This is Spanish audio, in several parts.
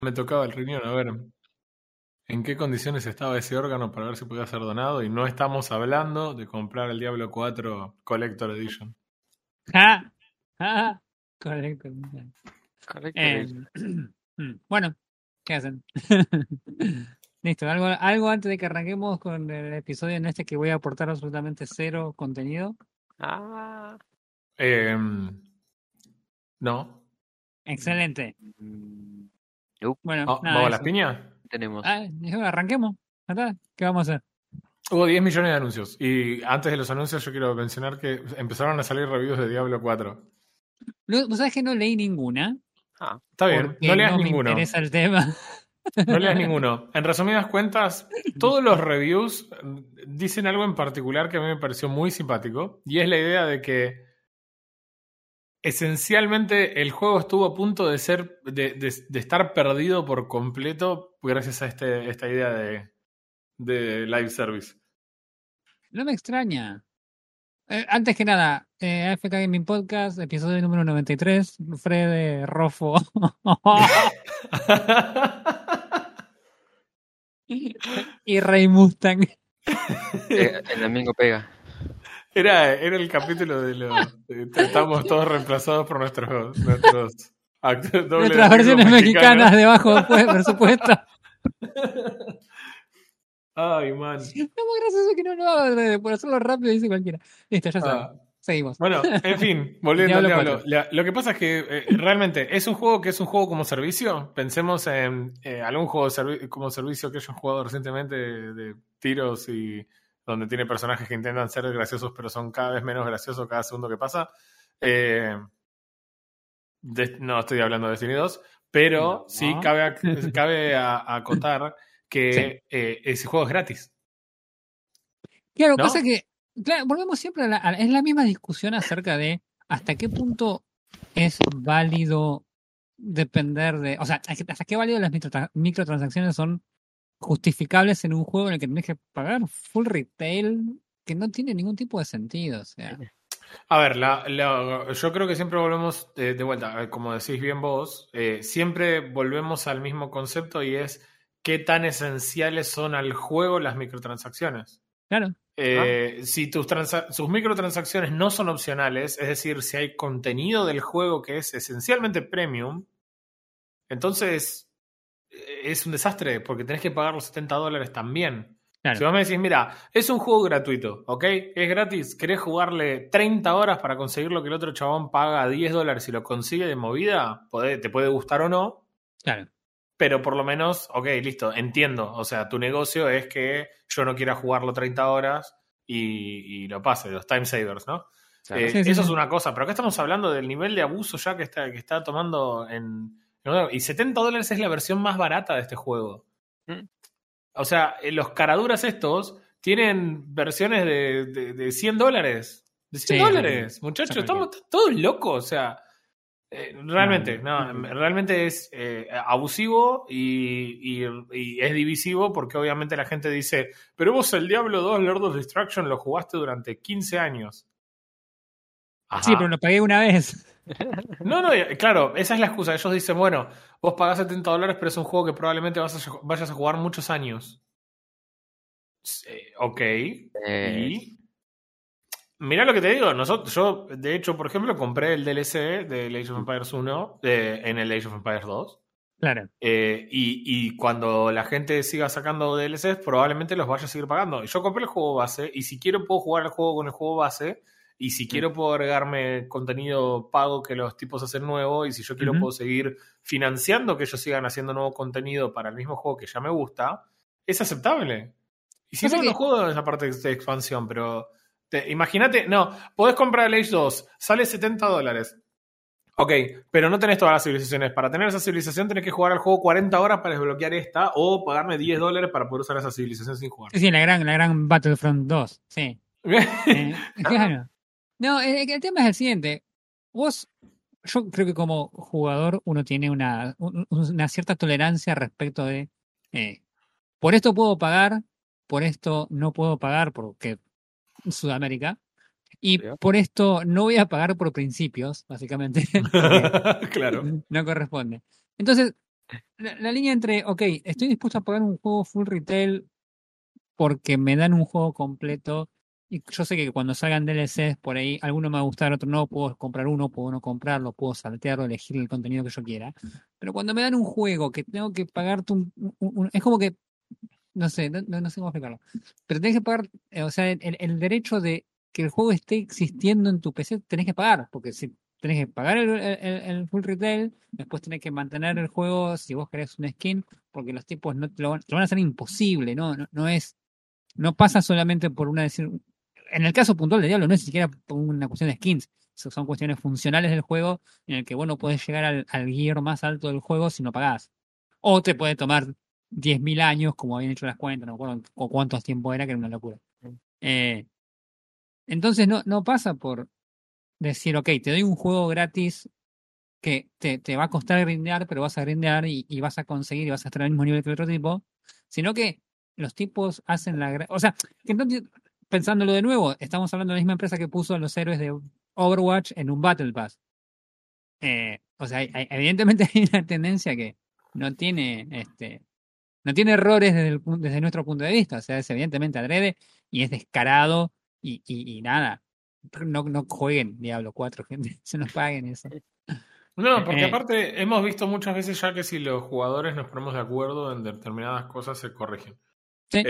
Me tocaba el riñón, a ver en qué condiciones estaba ese órgano para ver si podía ser donado. Y no estamos hablando de comprar el Diablo 4 Collector Edition. ¡Ja! ¡Ja! Correcto. Correcto. Bueno, ¿qué hacen? Listo, algo antes de que arranquemos con el episodio en este que voy a aportar absolutamente cero contenido. No. Excelente. Bueno, ¿Vamos nada, a las eso. piñas? Tenemos. Arranquemos. ¿Verdad? ¿Qué vamos a hacer? Hubo 10 millones de anuncios. Y antes de los anuncios yo quiero mencionar que empezaron a salir reviews de Diablo 4. ¿Vos sabés que no leí ninguna? Está bien, Porque no leas no me ninguno. interesa el tema. No leas ninguno. En resumidas cuentas, todos los reviews dicen algo en particular que a mí me pareció muy simpático. Y es la idea de que esencialmente el juego estuvo a punto de estar perdido por completo gracias a esta idea de live service. No me extraña. Antes que nada, AFK Gaming Podcast, episodio número 93, Fred Rofo. Y Rey Mustang. El domingo pega. Era el capítulo estamos todos reemplazados por nuestros actores. Nuestras versiones mexicanas de bajo presupuesto. Ay, man. Es muy gracioso que no lo haga por hacerlo rápido, dice cualquiera. Listo, ya saben. Seguimos. Bueno, en fin, volviendo al Diablo Diablo. Lo que pasa es que realmente es un juego que es un juego como servicio. Pensemos en algún juego como servicio que hayan jugado recientemente de tiros y donde tiene personajes que intentan ser graciosos pero son cada vez menos graciosos cada segundo que pasa. No estoy hablando de Destiny 2, pero No. sí cabe acotar que ese juego es gratis. Claro, ¿no? pasa que volvemos siempre es la misma discusión acerca de hasta qué punto es válido depender de, o sea, hasta qué válido las microtransacciones son justificables en un juego en el que tenés que pagar full retail que no tiene ningún tipo de sentido, o sea. A ver, yo creo que siempre volvemos de vuelta, como decís bien vos, siempre volvemos al mismo concepto y es qué tan esenciales son al juego las microtransacciones. Claro. Si sus microtransacciones no son opcionales, es decir, si hay contenido del juego que es esencialmente premium, entonces es un desastre porque tenés que pagar los $70 también. Claro. Si vos me decís, mira, es un juego gratuito, ¿ok? Es gratis, querés jugarle 30 horas para conseguir lo que el otro chabón paga $10 y lo consigue de movida, te puede gustar o no. Claro. Pero por lo menos, ok, listo, entiendo. O sea, tu negocio es que yo no quiera jugarlo 30 horas y lo pase, los time savers, ¿no? Claro. Sí. Eso es una cosa, pero acá estamos hablando del nivel de abuso ya que está tomando y $70 es la versión más barata de este juego. O sea, los caraduras estos tienen versiones de $100. De $100, muchachos, estamos todos locos. O sea, realmente es abusivo y es divisivo porque obviamente la gente dice, pero vos el Diablo 2 Lord of Destruction lo jugaste durante 15 años. Ajá. Sí, pero lo pagué una vez. No, claro, esa es la excusa. Ellos dicen, bueno, vos pagás $70, pero es un juego que probablemente vayas a jugar muchos años. Ok. Y mirá lo que te digo. Yo, de hecho, por ejemplo, compré el DLC de Age of Empires 1 en el Age of Empires 2. Claro. Y cuando la gente siga sacando DLCs, probablemente los vaya a seguir pagando. Yo compré el juego base y si quiero puedo jugar el juego con el juego base. Y si quiero puedo agregarme contenido pago que los tipos hacen nuevo. Y si yo quiero puedo seguir financiando que ellos sigan haciendo nuevo contenido para el mismo juego que ya me gusta. Es aceptable. Y si no, no juego esa parte de expansión, pero imagínate, podés comprar el Age 2, sale $70. Ok, pero no tenés todas las civilizaciones. Para tener esa civilización tenés que jugar al juego 40 horas para desbloquear esta o pagarme $10 para poder usar esa civilización sin jugar. Sí, la gran Battlefront 2, sí. Claro. No, el tema es el siguiente. Yo creo que como jugador uno tiene una cierta tolerancia respecto de por esto puedo pagar, por esto no puedo pagar porque Sudamérica, y por esto no voy a pagar por principios, básicamente. Claro. No corresponde. Entonces, la línea entre, ok, estoy dispuesto a pagar un juego full retail porque me dan un juego completo. Y yo sé que cuando salgan DLCs por ahí, alguno me va a gustar, otro no, puedo comprar uno, puedo no comprarlo, puedo saltearlo, elegir el contenido que yo quiera. Pero cuando me dan un juego que tengo que pagarte es como que, no sé, no sé cómo explicarlo. Pero tenés que pagar, o sea, el derecho de que el juego esté existiendo en tu PC, tenés que pagar, porque si tenés que pagar el full retail, después tenés que mantener el juego si vos querés un skin, porque los tipos no te lo van a hacer imposible, no es, no pasa solamente por una decir, en el caso puntual de Diablo no es siquiera por una cuestión de skins, son cuestiones funcionales del juego en el que vos no podés llegar al gear más alto del juego si no pagás. O te puede tomar 10.000 años, como habían hecho las cuentas, no me acuerdo o cuántos tiempos era, que era una locura. Eh, entonces no pasa por decir, ok, te doy un juego gratis que te va a costar grindear, pero vas a grindear y vas a conseguir y vas a estar al mismo nivel que el otro tipo, sino que los tipos hacen o sea, que entonces, pensándolo de nuevo, estamos hablando de la misma empresa que puso a los héroes de Overwatch en un Battle Pass. O sea, evidentemente hay una tendencia que no tiene no tiene errores desde nuestro punto de vista. O sea, es evidentemente adrede y es descarado y nada. No jueguen Diablo 4, gente. Se nos paguen eso. No, porque aparte hemos visto muchas veces ya que si los jugadores nos ponemos de acuerdo en determinadas cosas se corrigen. Sí.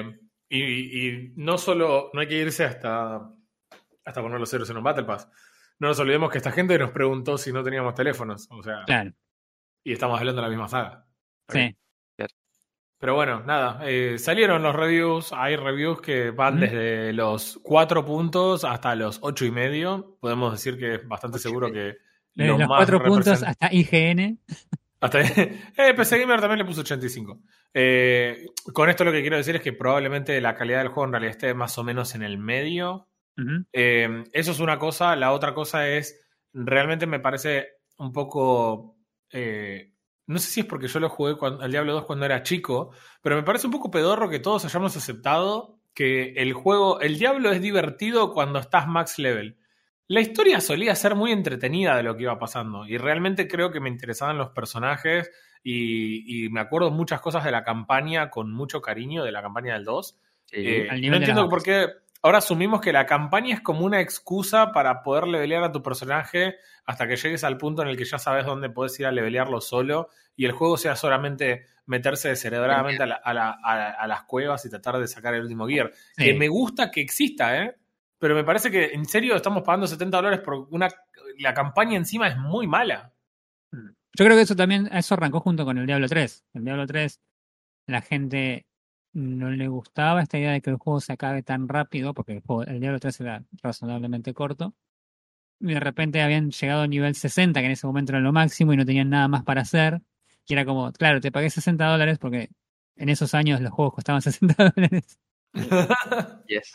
Y no solo, no hay que irse hasta poner los ceros en un Battle Pass. No nos olvidemos que esta gente nos preguntó si no teníamos teléfonos. O sea, Claro. Y estamos hablando de la misma saga. Sí. Pero bueno, nada, salieron los reviews. Hay reviews que van desde los 4 puntos hasta los 8,5. Podemos decir que es bastante seguro que desde los 4 puntos hasta IGN. Hasta PC Gamer también le puso 85. Con esto lo que quiero decir es que probablemente la calidad del juego en realidad esté más o menos en el medio. Eso es una cosa. La otra cosa es, realmente me parece un poco... no sé si es porque yo lo jugué al Diablo 2 cuando era chico, pero me parece un poco pedorro que todos hayamos aceptado que el Diablo es divertido cuando estás max level. La historia solía ser muy entretenida de lo que iba pasando y realmente creo que me interesaban los personajes y me acuerdo muchas cosas de la campaña con mucho cariño, de la campaña del 2. No entiendo por qué ahora asumimos que la campaña es como una excusa para poder levelear a tu personaje hasta que llegues al punto en el que ya sabes dónde puedes ir a levelearlo solo y el juego sea solamente meterse descerebradamente a las cuevas y tratar de sacar el último gear. Sí. Que me gusta que exista, pero me parece que en serio estamos pagando $70 por la campaña encima es muy mala. Yo creo que eso arrancó junto con el Diablo 3. El Diablo 3, la gente no le gustaba esta idea de que el juego se acabe tan rápido, porque el Diablo 3 era razonablemente corto. Y de repente habían llegado a nivel 60, que en ese momento era lo máximo, y no tenían nada más para hacer. Y era como, claro, te pagué $60 porque en esos años los juegos costaban $60. Yes.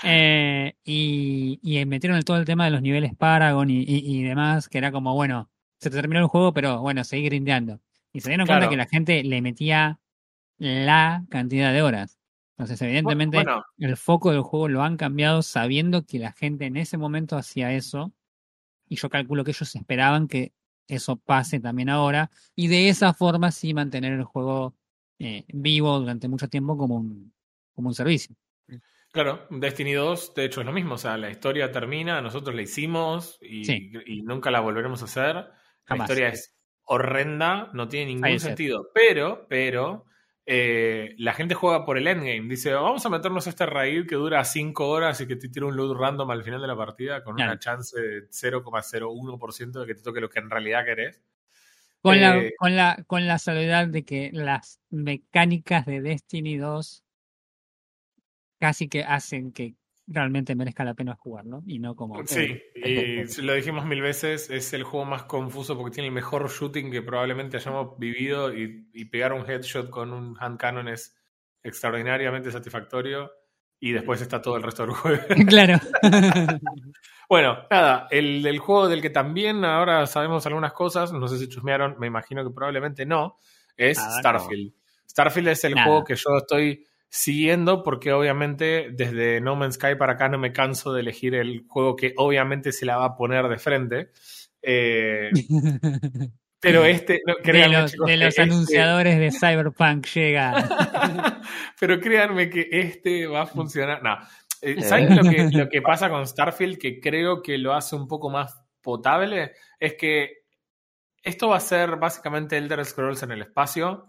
Y metieron todo el tema de los niveles Paragon y demás, que era como, bueno, se te terminó el juego, pero bueno, seguí grindeando. Y se dieron cuenta que la gente le metía la cantidad de horas. Entonces, evidentemente, el foco del juego lo han cambiado sabiendo que la gente en ese momento hacía eso. Y yo calculo que ellos esperaban que eso pase también ahora. Y de esa forma sí mantener el juego vivo durante mucho tiempo como un servicio. Claro, Destiny 2 de hecho es lo mismo, o sea, la historia termina, nosotros la hicimos y nunca la volveremos a hacer. La historia es horrenda, no tiene ningún sentido, pero la gente juega por el endgame, dice, vamos a meternos a este raid que dura 5 horas y que te tira un loot random al final de la partida con una chance de 0,01% de que te toque lo que en realidad querés. Con la salvedad de que las mecánicas de Destiny 2 casi que hacen que realmente merezca la pena jugar, ¿no? Y no como... Sí, y lo dijimos 1000 veces, es el juego más confuso porque tiene el mejor shooting que probablemente hayamos vivido y pegar un headshot con un hand cannon es extraordinariamente satisfactorio y después está todo el resto del juego. Claro. Bueno, nada, el juego del que también ahora sabemos algunas cosas, no sé si chusmearon, me imagino que probablemente no, es Starfield. No. Starfield es el juego que yo estoy siguiendo porque obviamente desde No Man's Sky para acá no me canso de elegir el juego que obviamente se la va a poner de frente. Pero créanme, chicos, de los anunciadores de Cyberpunk llega. Pero créanme que va a funcionar. No. ¿Saben lo que pasa con Starfield? Que creo que lo hace un poco más potable. Es que esto va a ser básicamente Elder Scrolls en el espacio.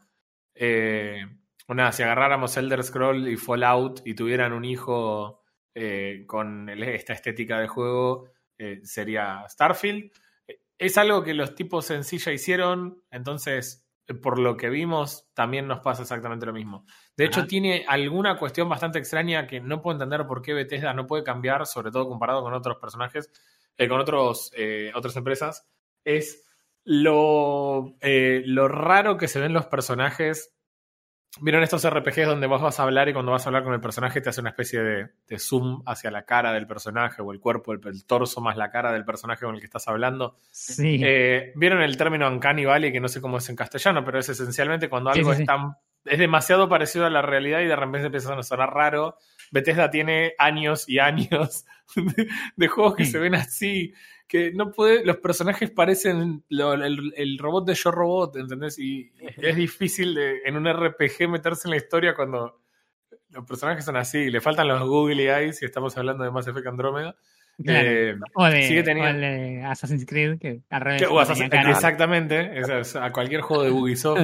Si agarráramos Elder Scrolls y Fallout y tuvieran un hijo con esta estética de juego, sería Starfield. Es algo que los tipos en sí ya hicieron, entonces, por lo que vimos, también nos pasa exactamente lo mismo. De hecho, tiene alguna cuestión bastante extraña que no puedo entender por qué Bethesda no puede cambiar, sobre todo comparado con otros personajes, con otras empresas. Es lo raro que se ven los personajes. ¿Vieron estos RPGs donde vos vas a hablar y cuando vas a hablar con el personaje te hace una especie de zoom hacia la cara del personaje o el cuerpo, el torso más la cara del personaje con el que estás hablando? Sí. ¿Vieron el término Uncanny Valley, que no sé cómo es en castellano, pero es esencialmente cuando algo es demasiado parecido a la realidad y de repente empieza a sonar raro? Bethesda tiene años y años de juegos que se ven así, que no puede, los personajes parecen el robot de Yo Robot, ¿entendés? Y es difícil en un RPG meterse en la historia cuando los personajes son así, le faltan los googly eyes si estamos hablando de Mass Effect Andrómeda. Claro. O de Assassin's Creed, que al revés. Exactamente, a cualquier juego de Ubisoft.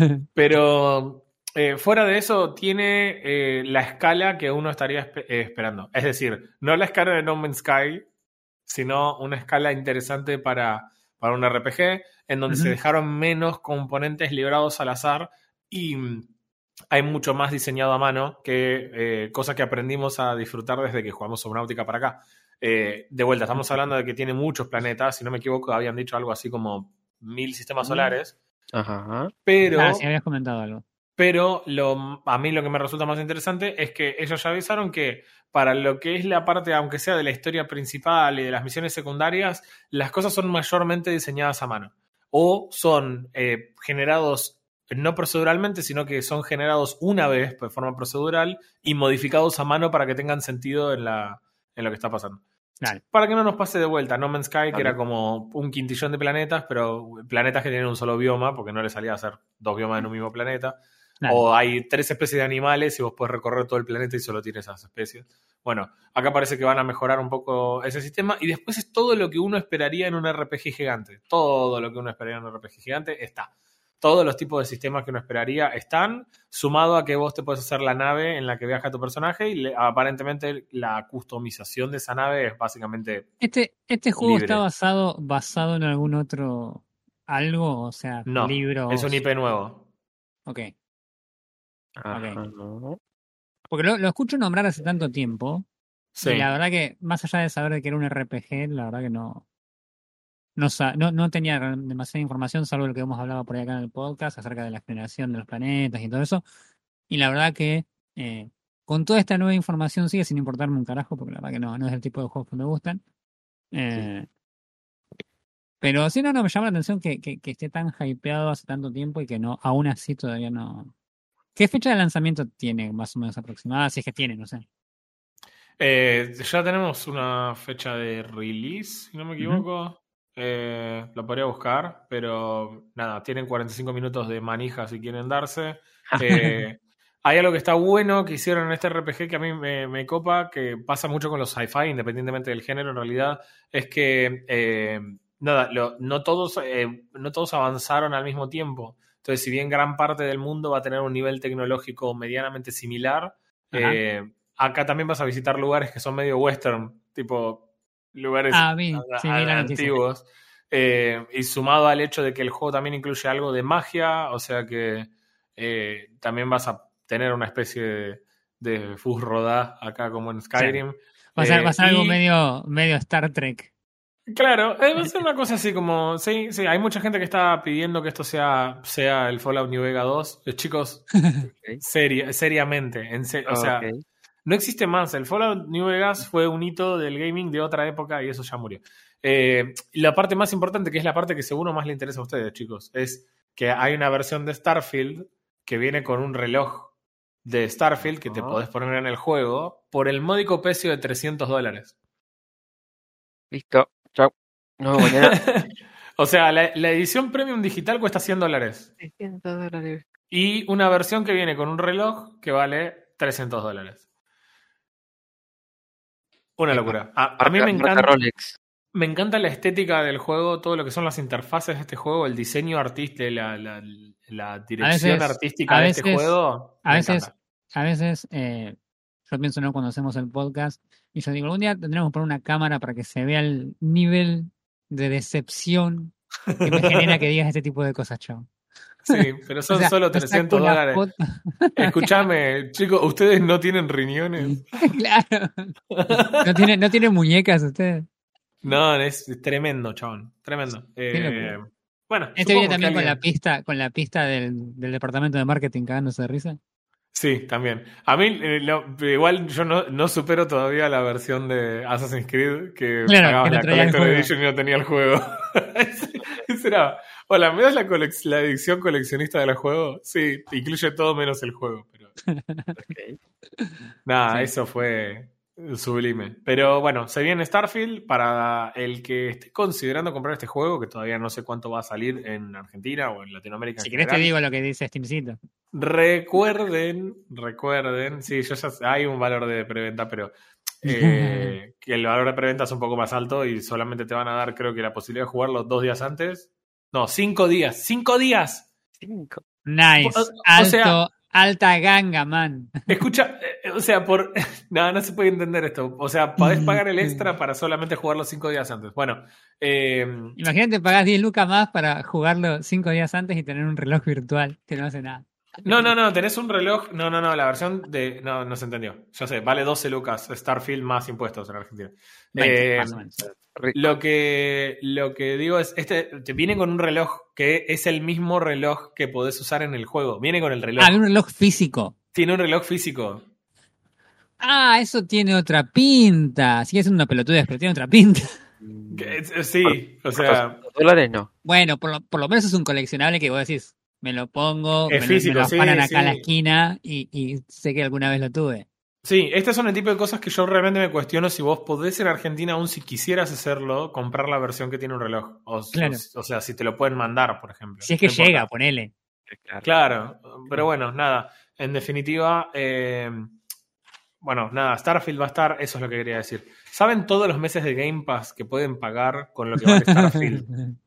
Pero fuera de eso, tiene la escala que uno estaría esperando. Es decir, no la escala de No Man's Sky, sino una escala interesante para un RPG, en donde se dejaron menos componentes librados al azar y hay mucho más diseñado a mano, cosa que aprendimos a disfrutar desde que jugamos Subnautica para acá. De vuelta, estamos hablando de que tiene muchos planetas, si no me equivoco habían dicho algo así como 1000 sistemas solares. Ajá. Pero sí habías comentado algo. Pero a mí lo que me resulta más interesante es que ellos ya avisaron que para lo que es la parte, aunque sea de la historia principal y de las misiones secundarias, las cosas son mayormente diseñadas a mano. O son generados no proceduralmente, sino que son generados una vez de forma procedural y modificados a mano para que tengan sentido en lo que está pasando. Claro. Para que no nos pase de vuelta No Man's Sky, que era como un quintillón de planetas, pero planetas que tienen un solo bioma, porque no le salía a hacer 2 biomas en un mismo planeta. Claro. O hay 3 especies de animales y vos podés recorrer todo el planeta y solo tienes esas especies. Bueno, acá parece que van a mejorar un poco ese sistema y después es todo lo que uno esperaría en un RPG gigante. Todo lo que uno esperaría en un RPG gigante está. Todos los tipos de sistemas que uno esperaría están, sumado a que vos te puedes hacer la nave en la que viaja tu personaje y aparentemente la customización de esa nave es básicamente Este juego libre. ¿Está basado en algún otro algo? O sea, no, libros. Es un IP nuevo. Ok. No. Porque lo escucho nombrar hace tanto tiempo. Sí. Y la verdad que, más allá de saber que era un RPG, la verdad que no tenía demasiada información, salvo lo que hemos hablado por ahí acá en el podcast acerca de la generación de los planetas y todo eso. Y la verdad que con toda esta nueva información sigue sin importarme un carajo, porque la verdad que no es el tipo de juegos que me gustan. Sí. Pero sí, no me llama la atención que esté tan hypeado hace tanto tiempo y que aún así todavía no. ¿Qué fecha de lanzamiento tiene más o menos aproximada? Si es que tiene, no sé. Ya tenemos una fecha de release, si no me equivoco. Lo podría buscar, pero nada, tienen 45 minutos de manija si quieren darse. Hay algo que está bueno que hicieron en este RPG que a mí me copa, que pasa mucho con los sci-fi, independientemente del género en realidad, es que no todos avanzaron al mismo tiempo. Entonces, si bien gran parte del mundo va a tener un nivel tecnológico medianamente similar, acá también vas a visitar lugares que son medio western, tipo lugares antiguos. Y sumado al hecho de que el juego también incluye algo de magia, o sea que también vas a tener una especie de fus rodá acá como en Skyrim. Sí. Va a ser algo medio Star Trek. Claro, va a ser una cosa así como... Sí, hay mucha gente que está pidiendo que esto sea el Fallout New Vegas 2. Chicos, seriamente. O sea, no existe más. El Fallout New Vegas fue un hito del gaming de otra época y eso ya murió. La parte más importante, que es la parte que seguro más le interesa a ustedes, chicos, es que hay una versión de Starfield que viene con un reloj de Starfield que te podés poner en el juego por el módico precio de $300. Listo. Chao. No, mañana. O sea, la edición premium digital cuesta $100. $600. Y una versión que viene con un reloj que vale $300. Una locura. A mí me encanta. Rolex. Me encanta la estética del juego, todo lo que son las interfaces de este juego, el diseño artístico, la dirección artística de este juego. A veces yo pienso, ¿no? Cuando hacemos el podcast, y yo digo, algún día tendremos que poner una cámara para que se vea el nivel de decepción que me genera que digas este tipo de cosas, chavo. Sí, pero son solo $300. Escuchame, chicos, ¿ustedes no tienen riñones? Claro. ¿No tienen muñecas ustedes? No, es tremendo, chabón. Tremendo. Bueno, este viene también con la pista del departamento de marketing cagándose de risa. Sí, también. A mí, igual yo no supero todavía la versión de Assassin's Creed que pagabas la Collector Edition y no tenía el juego. Ese era, hola, ¿me das la edición coleccionista del juego? Sí, incluye todo menos el juego. Pero... Okay. Nada, sí. Eso fue sublime. Pero bueno, se viene Starfield. Para el que esté considerando comprar este juego, que todavía no sé cuánto va a salir en Argentina o en Latinoamérica. Si querés te digo lo que dice Steamcito. Recuerden, sí, hay un valor de preventa, pero que el valor de preventa es un poco más alto y solamente te van a dar, creo que la posibilidad de jugarlo 2 días antes. No, 5 días. ¡5 días! 5. Nice. Alta ganga, man. Escucha, o sea, no se puede entender esto. O sea, podés pagar el extra para solamente jugarlo 5 días antes. Bueno. Imagínate, pagás 10 lucas más para jugarlo 5 días antes y tener un reloj virtual que no hace nada. No, tenés un reloj. No, la versión de. No se entendió. Yo sé, vale 12 lucas Starfield más impuestos en Argentina. 20, más o menos. Lo que digo es, te viene con un reloj que es el mismo reloj que podés usar en el juego. Viene con el reloj. Un reloj físico. Tiene un reloj físico. Eso tiene otra pinta. Sigue siendo una pelotudez, pero tiene otra pinta. Sí, o sea... $2 no. Bueno, por lo menos es un coleccionable que vos decís, me lo pongo, es físico, me lo afanan acá en la esquina y sé que alguna vez lo tuve. Sí, estas son el tipo de cosas que yo realmente me cuestiono si vos podés en Argentina, aún si quisieras hacerlo, comprar la versión que tiene un reloj. O sea, si te lo pueden mandar, por ejemplo. Si es que llega, ponele. Claro, pero bueno, nada. En definitiva, Starfield va a estar, eso es lo que quería decir. ¿Saben todos los meses de Game Pass que pueden pagar con lo que vale Starfield?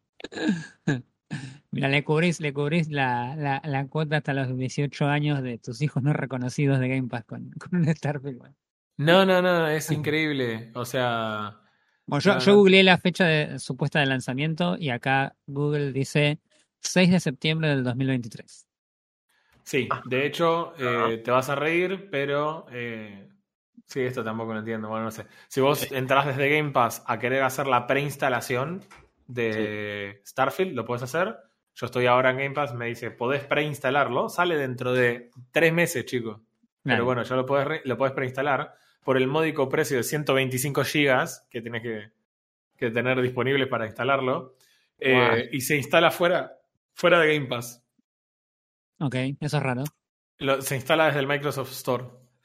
Mira, le cubrís la cuota hasta los 18 años de tus hijos no reconocidos de Game Pass con un Starfield. No, es increíble. O sea... Bueno, yo googleé la fecha supuesta de lanzamiento y acá Google dice 6 de septiembre del 2023. Sí, de hecho, te vas a reír, pero... sí, esto tampoco lo entiendo. Bueno, no sé. Si vos entrás desde Game Pass a querer hacer la preinstalación de Starfield, lo puedes hacer. Yo estoy ahora en Game Pass, me dice, podés preinstalarlo. Sale dentro de 3 meses, chicos. Pero bueno, ya lo podés preinstalar por el módico precio de 125 gigas que tienes que tener disponibles para instalarlo. Y se instala fuera de Game Pass. Ok, eso es raro. Se instala desde el Microsoft Store.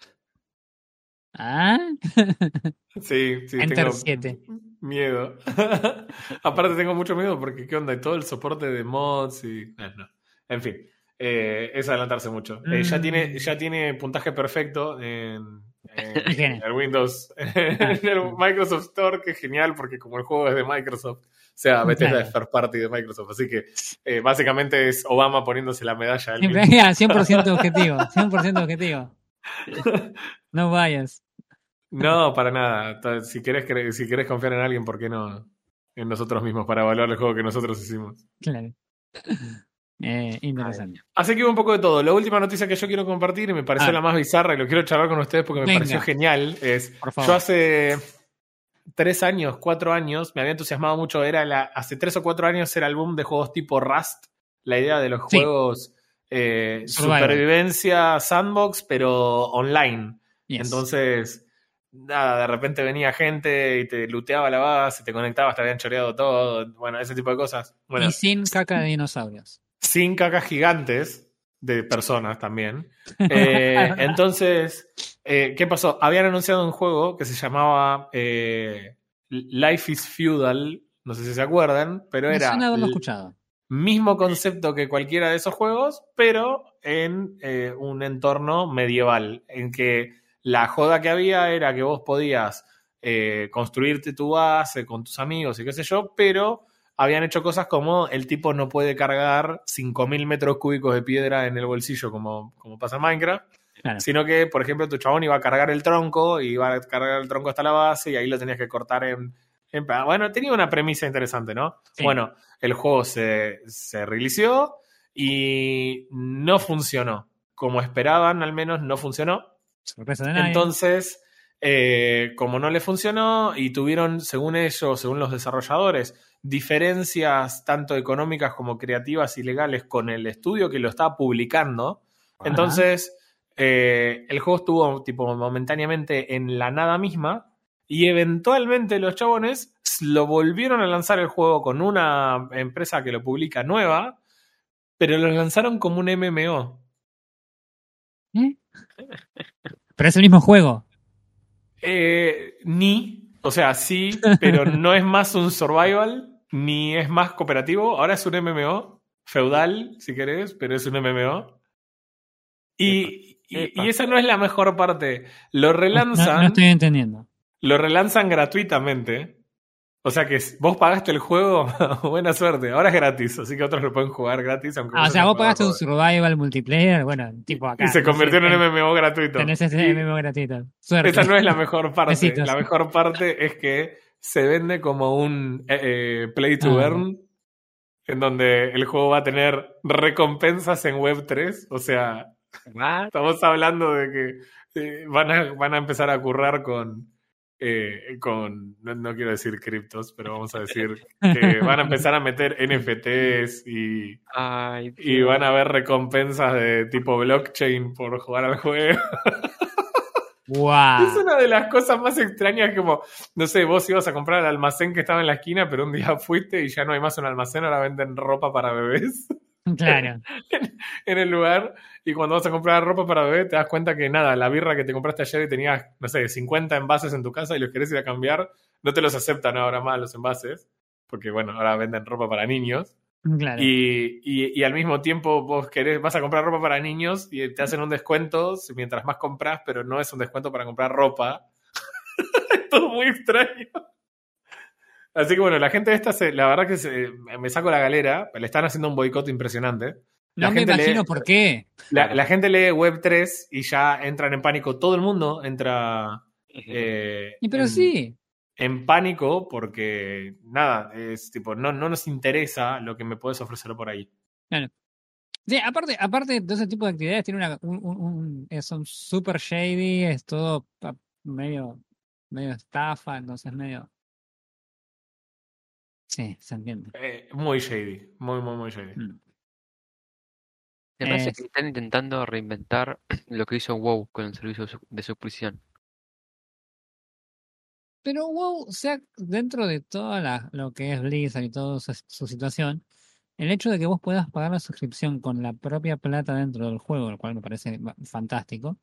Sí, Enter tengo 7. Miedo. Aparte tengo mucho miedo porque ¿qué onda? Y todo el soporte de mods y... no. En fin, es adelantarse mucho. Ya tiene puntaje perfecto en el Windows, en el Microsoft Store, que es genial porque como el juego es de Microsoft, o sea, Bethesda es first party de Microsoft, así que básicamente es Obama poniéndose la medalla. 100% objetivo, 100% objetivo. No vayas. No, para nada. Si querés confiar en alguien, ¿por qué no en nosotros mismos para evaluar el juego que nosotros hicimos? Claro. Interesante. Así que hubo un poco de todo. La última noticia que yo quiero compartir, y me pareció la más bizarra y lo quiero charlar con ustedes porque me pareció genial, es yo hace 3 años, 4 años, me había entusiasmado mucho, hace 3 o 4 años era el boom de juegos tipo Rust, la idea de los juegos supervivencia, sandbox, pero online. Yes. Entonces... Nada, de repente venía gente y te looteaba la base, te conectabas, te habían choreado todo, bueno, ese tipo de cosas. Bueno, y sin caca de dinosaurios. Sin cacas gigantes de personas también. Entonces, ¿qué pasó? Habían anunciado un juego que se llamaba Life is Feudal, no sé si se acuerdan, pero Me era suena haberlo el escuchado. mismo concepto que cualquiera de esos juegos, pero en un entorno medieval, en que la joda que había era que vos podías construirte tu base con tus amigos y qué sé yo, pero habían hecho cosas como el tipo no puede cargar 5.000 metros cúbicos de piedra en el bolsillo como pasa en Minecraft, Claro. sino que, por ejemplo, tu chabón iba a cargar el tronco y iba a cargar el tronco hasta la base y ahí lo tenías que cortar bueno, tenía una premisa interesante, ¿no? Sí. Bueno, el juego se reinició y no funcionó. Como esperaban, al menos no funcionó. Sorpresa de nadie. Entonces, como no le funcionó y tuvieron, según ellos, según los desarrolladores, diferencias tanto económicas como creativas y legales con el estudio que lo estaba publicando, Ajá. entonces el juego estuvo tipo momentáneamente en la nada misma y eventualmente los chabones lo volvieron a lanzar el juego con una empresa que lo publica nueva, pero lo lanzaron como un MMO. ¿Eh? Pero es el mismo juego. O sea, sí, pero no es más un survival, ni es más cooperativo. Ahora es un MMO, feudal, si querés, pero es un MMO. Y esa no es la mejor parte. Lo relanzan. No estoy entendiendo. Lo relanzan gratuitamente. O sea que vos pagaste el juego, buena suerte. Ahora es gratis, así que otros lo pueden jugar gratis. Aunque O sea, vos pagaste un survival multiplayer, bueno, tipo acá. Y se convirtió en un MMO gratuito. Tenés ese MMO gratuito. Suerte. Esa no es la mejor parte. Besitos. La mejor parte es que se vende como un play to earn, en donde el juego va a tener recompensas en Web3. O sea, estamos hablando de que van a empezar a currar con no quiero decir criptos, pero vamos a decir que van a empezar a meter NFTs y van a haber recompensas de tipo blockchain por jugar al juego. Wow. Es una de las cosas más extrañas, como, no sé, vos ibas a comprar el almacén que estaba en la esquina, pero un día fuiste y ya no hay más un almacén, ahora venden ropa para bebés. Claro. en el lugar, y cuando vas a comprar ropa para bebé te das cuenta que nada, la birra que te compraste ayer y tenías, no sé, 50 envases en tu casa y los querés ir a cambiar, no te los aceptan ahora más los envases, porque bueno, ahora venden ropa para niños. Claro. Y al mismo tiempo vos vas a comprar ropa para niños y te hacen un descuento mientras más compras, pero no es un descuento para comprar ropa. Es todo muy extraño. Así que bueno, la gente esta, la verdad que me saco la galera, le están haciendo un boicot impresionante. No me imagino por qué. La gente lee Web3 y ya entran en pánico. Todo el mundo entra Pero sí. En pánico porque, nada, es tipo, no nos interesa lo que me puedes ofrecer por ahí. Claro. Sí, aparte de ese tipo de actividades, tiene son super shady, es todo medio estafa, entonces medio... Sí, se entiende. Muy shady, muy shady. Me parece que están intentando reinventar lo que hizo WoW con el servicio de suscripción. Pero WoW, o sea, dentro de toda lo que es Blizzard y toda su situación, el hecho de que vos puedas pagar la suscripción con la propia plata dentro del juego, lo cual me parece fantástico,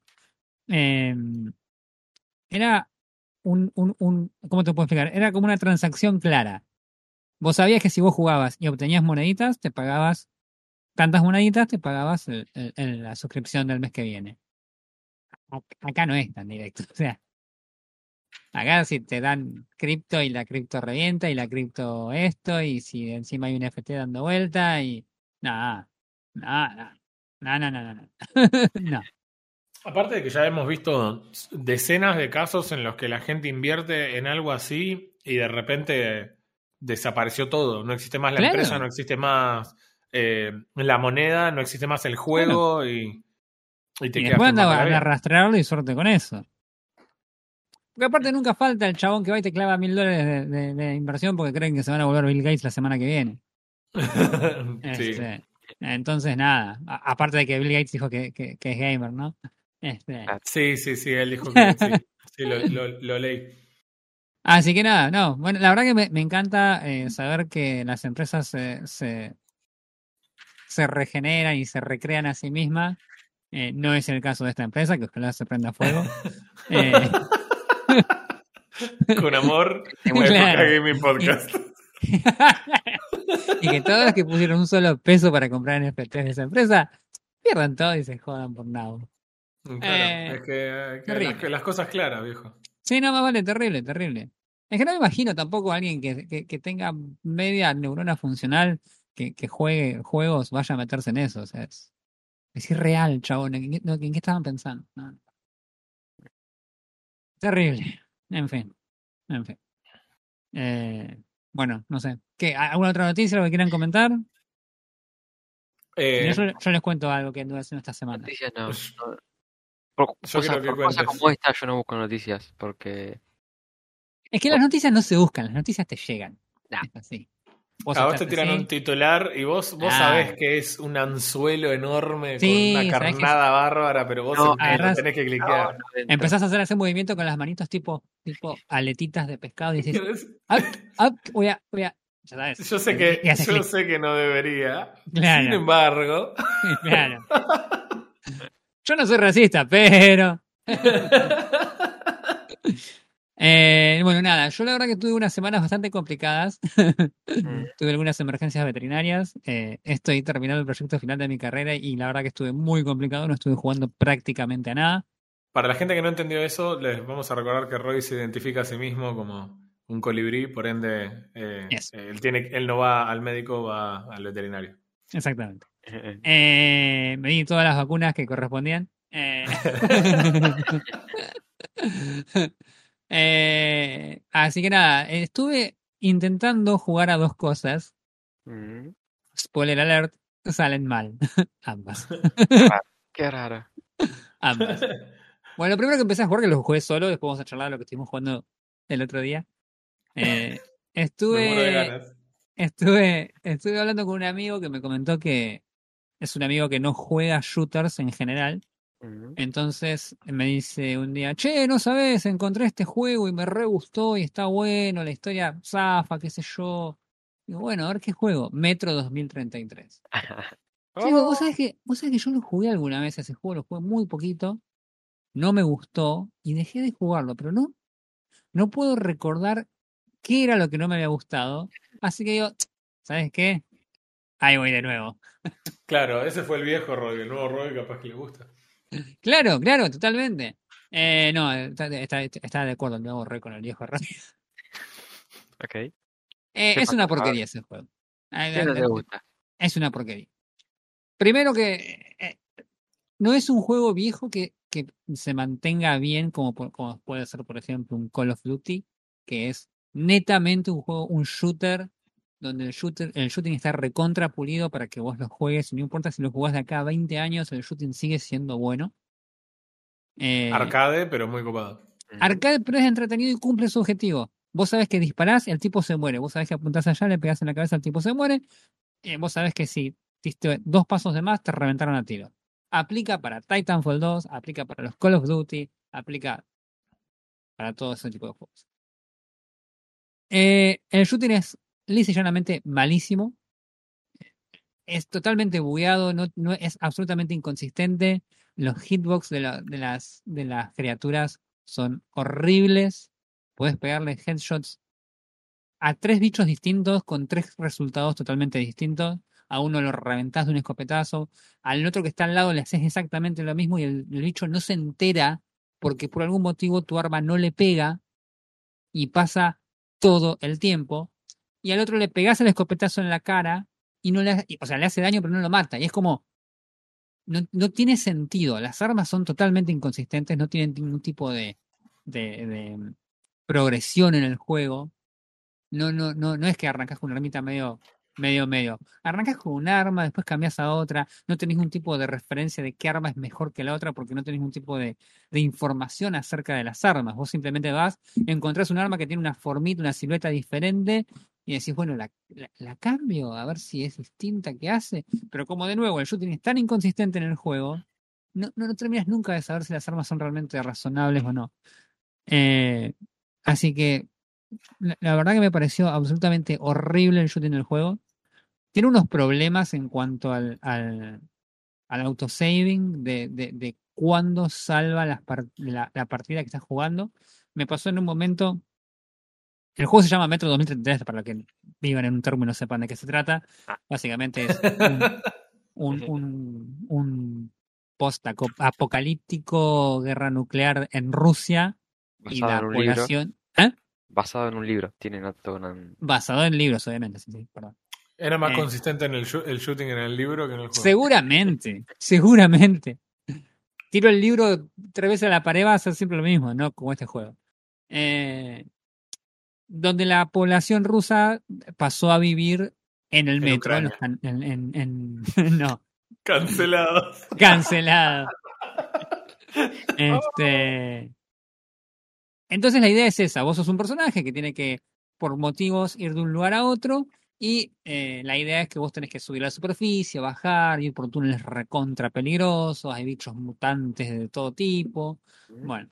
era ¿cómo te puedo explicar? Era como una transacción clara. Vos sabías que si vos jugabas y obtenías moneditas, te pagabas tantas moneditas, te pagabas la suscripción del mes que viene. Acá no es tan directo, o sea, acá si te dan cripto y la cripto revienta y la cripto esto y si encima hay un FT dando vuelta y... No. No. Aparte de que ya hemos visto decenas de casos en los que la gente invierte en algo así y de repente desapareció todo. No existe más la empresa, no existe más la moneda, no existe más el juego y te y después anda a arrastrarlo y suerte con eso. Porque aparte nunca falta el chabón que va y te clava $1.000 de inversión porque creen que se van a volver Bill Gates la semana que viene. Sí. Entonces, nada. Aparte de que Bill Gates dijo que es gamer, ¿no? Sí, él dijo que sí. Sí, lo leí. Así que nada, no. Bueno, la verdad que me encanta saber que las empresas se regeneran y se recrean a sí mismas. No es el caso de esta empresa, que ojalá se prenda fuego. Con amor, claro. Gaming Podcast. Y que todos los que pusieron un solo peso para comprar NFTs de esa empresa pierdan todo y se jodan por nada. Claro, es que terrible. las cosas claras, viejo. Sí, no, más vale, terrible, terrible. Es que no me imagino tampoco a alguien que tenga media neurona funcional que juegue juegos, vaya a meterse en eso. O sea, es irreal, chabón. ¿En qué estaban pensando? No. Terrible. En fin, en fin. Bueno, no sé. ¿Qué? ¿Alguna otra noticia lo que quieran comentar? Si no, yo les cuento algo que anduve haciendo esta semana. Noticias no. Yo Por quiero que cosas cuentes. como esta yo no busco noticias porque... Es que las noticias no se buscan, las noticias te llegan. Nah. Es así. A vos estás te tiran así. un titular y vos sabés que es un anzuelo enorme con Sí, una sabés que carnada bárbara, pero vos No, lo tenés que cliquear. empezás a hacer ese movimiento con las manitos tipo aletitas de pescado y dices, voy a, ya sabes. Yo sé que no debería. Claro. Sin embargo. Claro. Yo no soy racista, pero. Bueno, nada, yo la verdad que tuve unas semanas bastante complicadas. Tuve algunas emergencias veterinarias. Estoy terminando el proyecto final de mi carrera y la verdad que estuve muy complicado, no estuve jugando prácticamente a nada. Para la gente que no entendió eso, les vamos a recordar que Roy se identifica a sí mismo como un colibrí, por ende, Yes. él no va al médico, va al veterinario. Exactamente. Me di todas las vacunas que correspondían. Así que nada, estuve intentando jugar a dos cosas. Spoiler alert, salen mal. Ambas. Qué raro. Ambas. Bueno, lo primero que empecé a jugar, que lo jugué solo, después vamos a charlar de lo que estuvimos jugando el otro día. Me muero de ganas. Estuve hablando con un amigo que me comentó que es un amigo que no juega shooters en general. Entonces me dice un día, che, no sabes, encontré este juego y me re gustó y está bueno, la historia zafa, qué sé yo. Digo, bueno, a ver qué juego. Metro 2033. Yo digo, vos sabés que yo lo jugué alguna vez ese juego, lo jugué muy poquito, no me gustó y dejé de jugarlo, pero no puedo recordar qué era lo que no me había gustado. Así que digo, ¿sabes qué? Ahí voy de nuevo. Claro, ese fue el viejo Roy, el nuevo Roy capaz que le gusta. Claro, totalmente. No, está de acuerdo el nuevo Roy con el viejo Roy. Ok. Es una porquería ese juego. ¿Qué no te gusta? Es una porquería. Primero que no es un juego viejo que se mantenga bien como puede ser, por ejemplo, un Call of Duty, que es netamente un juego, un shooter, donde el shooting está recontra pulido para que vos lo juegues, y no importa si lo jugás de acá a 20 años, el shooting sigue siendo bueno. Arcade, pero muy copado. Arcade, pero es entretenido y cumple su objetivo. Vos sabés que disparás, el tipo se muere. Vos sabés que apuntás allá, le pegás en la cabeza, el tipo se muere. Vos sabés que si diste 2 pasos de más, te reventaron a tiro. Aplica para Titanfall 2, aplica para los Call of Duty, aplica para todo ese tipo de juegos. El shooting es lisa y llanamente malísimo. Es totalmente bugueado, no es absolutamente inconsistente. Los hitbox de las criaturas son horribles. Puedes pegarle headshots a 3 bichos distintos con 3 resultados totalmente distintos. A uno lo reventás de un escopetazo, al otro que está al lado le haces exactamente lo mismo y el bicho no se entera porque por algún motivo tu arma no le pega y pasa todo el tiempo. Y al otro le pegás el escopetazo en la cara y no le, o sea, le hace daño pero no lo mata. Y es como, no tiene sentido. Las armas son totalmente inconsistentes, no tienen ningún tipo de progresión en el juego. No es que arrancás con una armita medio. Arrancás con un arma, después cambias a otra, no tenés ningún tipo de referencia de qué arma es mejor que la otra porque no tenés ningún tipo de información acerca de las armas. Vos simplemente vas, encontrás un arma que tiene una formita, una silueta diferente y decís, bueno, la cambio a ver si es distinta, qué hace. Pero como de nuevo el shooting es tan inconsistente en el juego, no terminas nunca de saber si las armas son realmente razonables o no. Así que la verdad que me pareció absolutamente horrible el shooting del juego. Tiene unos problemas en cuanto al autosaving de cuándo salva la partida que estás jugando. Me pasó en un momento El juego se llama Metro 2033, para los que vivan en un termo y no sepan de qué se trata. Básicamente es un post-apocalíptico guerra nuclear en Rusia y Basado la en un libro. población... ¿Eh? Basado en un libro. Tienen todo una... Basado en libros, obviamente, sí, perdón. Era más consistente en el shooting en el libro que en el juego. Seguramente. Tiro el libro 3 veces a la pared, va a ser siempre lo mismo, ¿no? Como este juego. Donde la población rusa pasó a vivir en el metro. No. Cancelado. Entonces la idea es esa. Vos sos un personaje que tiene que, por motivos, ir de un lugar a otro. Y la idea es que vos tenés que subir a la superficie, bajar, ir por túneles recontra peligrosos. Hay bichos mutantes de todo tipo. Bueno.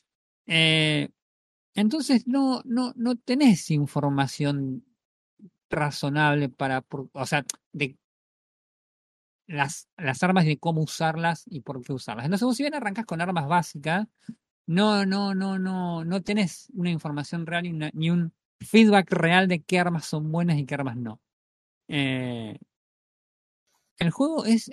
Entonces no tenés información razonable o sea, de las armas, de cómo usarlas y por qué usarlas. Entonces vos, si bien arrancás con armas básicas, no tenés una información real ni un feedback real de qué armas son buenas y qué armas no. El juego es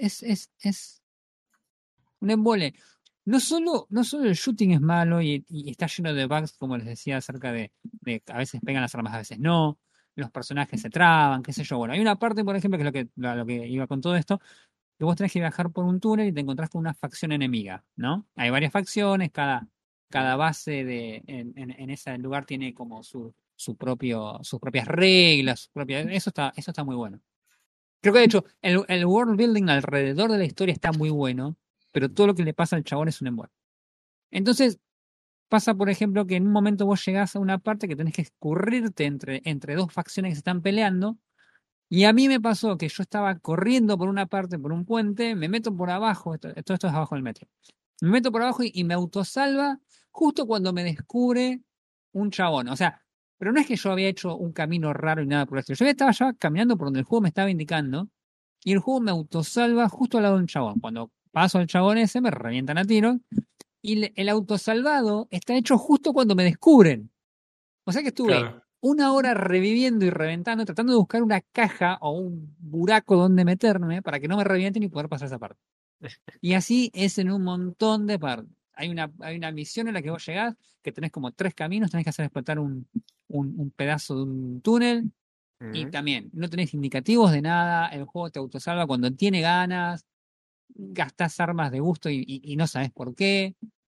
un embole. No solo el shooting es malo y está lleno de bugs, como les decía, acerca de a veces pegan las armas, a veces no, los personajes se traban, qué sé yo. Bueno, hay una parte, por ejemplo, que es lo que iba con todo esto, que vos tenés que viajar por un túnel y te encontrás con una facción enemiga, ¿no? Hay varias facciones, cada base en ese lugar tiene como sus propias reglas, eso está muy bueno. Creo que de hecho el world building alrededor de la historia está muy bueno, pero todo lo que le pasa al chabón es un embole. Entonces, pasa, por ejemplo, que en un momento vos llegás a una parte que tenés que escurrirte entre dos facciones que se están peleando. Y a mí me pasó que yo estaba corriendo por una parte, por un puente, me meto por abajo, todo esto es abajo del metro. Me meto por abajo y me autosalva justo cuando me descubre un chabón. O sea, pero no es que yo había hecho un camino raro y nada por el estilo. Yo estaba ya caminando por donde el juego me estaba indicando y el juego me autosalva justo al lado de un chabón. Cuando paso al chabón ese, me revientan a tiro. Y el autosalvado está hecho justo cuando me descubren. O sea que estuve una hora reviviendo y reventando, tratando de buscar una caja o un buraco donde meterme para que no me revienten y poder pasar esa parte. Y así es en un montón de partes. Hay una misión en la que vos llegás, que tenés como 3 caminos, tenés que hacer explotar un pedazo de un túnel. Y también, no tenés indicativos de nada, el juego te autosalva cuando tiene ganas, gastás armas de gusto y no sabes por qué.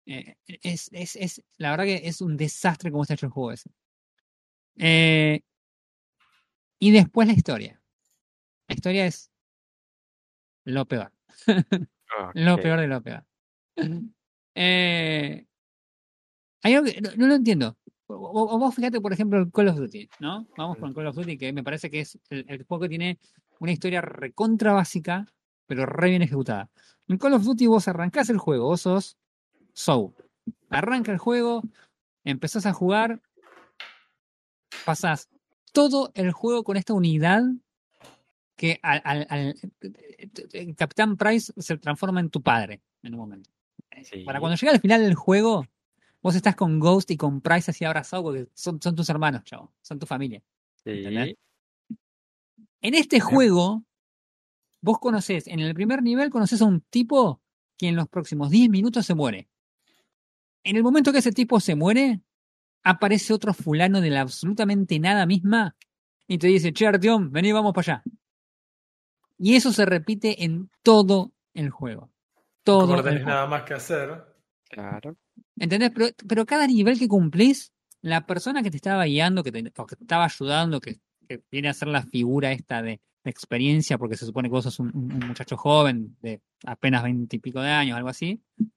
La verdad que es un desastre cómo está hecho el juego ese. Y después la historia. La historia es lo peor. Lo peor de lo peor. Hay algo que no lo entiendo. O vos fíjate, por ejemplo, el Call of Duty, ¿no? Vamos con el Call of Duty, que me parece que es el juego que tiene una historia recontra básica, pero re bien ejecutada. En Call of Duty vos arrancás el juego, vos sos Soul. Arranca el juego, empezás a jugar, pasás todo el juego con esta unidad que el Capitán Price se transforma en tu padre en un momento. Sí. Para cuando llega al final del juego, vos estás con Ghost y con Price así abrazados porque son tus hermanos, chavo. Son tu familia. ¿Entendés? En este juego, vos conocés, en el primer nivel conocés a un tipo que en los próximos 10 minutos se muere. En el momento que ese tipo se muere, aparece otro fulano de la absolutamente nada misma y te dice, che, Artyom, vení, vamos para allá. Y eso se repite en todo el juego. Todo. Como no tenés nada más que hacer. Claro. ¿Entendés? Pero cada nivel que cumplís, la persona que te estaba guiando, que te estaba ayudando, que viene a ser la figura esta de experiencia, porque se supone que vos sos un muchacho joven de apenas 20 y pico de años, algo así,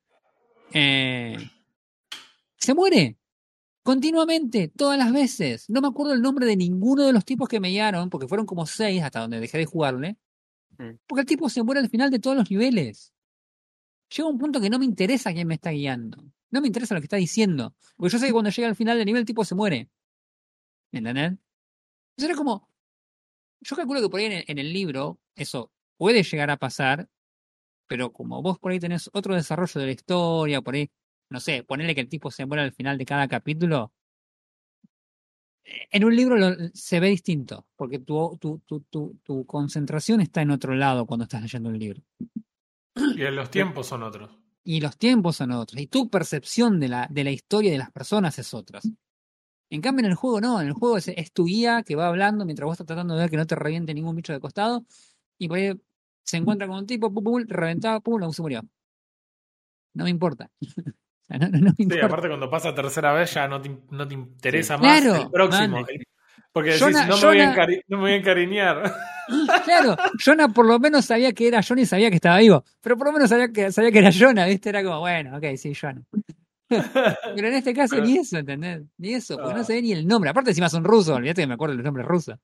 se muere. Continuamente, todas las veces. No me acuerdo el nombre de ninguno de los tipos que me guiaron, porque fueron como 6 hasta donde dejé de jugarle. Porque el tipo se muere al final de todos los niveles. Llega un punto que no me interesa quién me está guiando. No me interesa lo que está diciendo. Porque yo sé que cuando llega al final del nivel el tipo se muere. ¿Entendés? Entonces era como... Yo calculo que por ahí en el libro eso puede llegar a pasar, pero como vos por ahí tenés otro desarrollo de la historia, por ahí, no sé, ponerle que el tipo se muera al final de cada capítulo, En un libro se ve distinto, porque tu concentración está en otro lado cuando estás leyendo un libro. Y los tiempos son otros. Y los tiempos son otros. Y tu percepción de la historia de las personas es otra. En cambio, en el juego no. En el juego es tu guía que va hablando mientras vos estás tratando de ver que no te reviente ningún bicho de costado. Y por ahí se encuentra con un tipo, pum, pum, reventaba, pum, se murió. No me importa. O sea, no me Sí, importa. aparte cuando pasa tercera vez ya no te interesa más Claro, el próximo. man. Porque decís, Jonah- no me voy a encariñar. Claro, Jonah por lo menos sabía que era Jonah y sabía que estaba vivo. Pero por lo menos sabía que era Jonah, ¿viste? Era como, bueno, ok, sí, Jonah. Pero en este caso ni eso, ¿entendés? Ni eso, porque no sé ni el nombre. Aparte encima son rusos, olvídate que me acuerdo de los nombres rusos.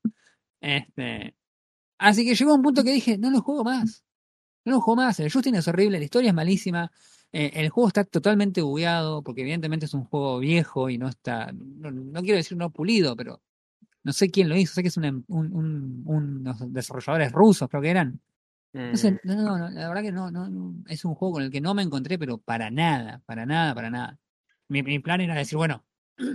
Así que llegó a un punto que dije, no lo juego más. No lo juego más. El Justin es horrible, la historia es malísima. El juego está totalmente bugueado, porque evidentemente es un juego viejo y no está, no quiero decir no pulido, pero no sé quién lo hizo, sé que es unos desarrolladores rusos, creo que eran. No sé, no, la verdad que no, es un juego con el que no me encontré, pero para nada, para nada, para nada. Mi plan era decir, bueno,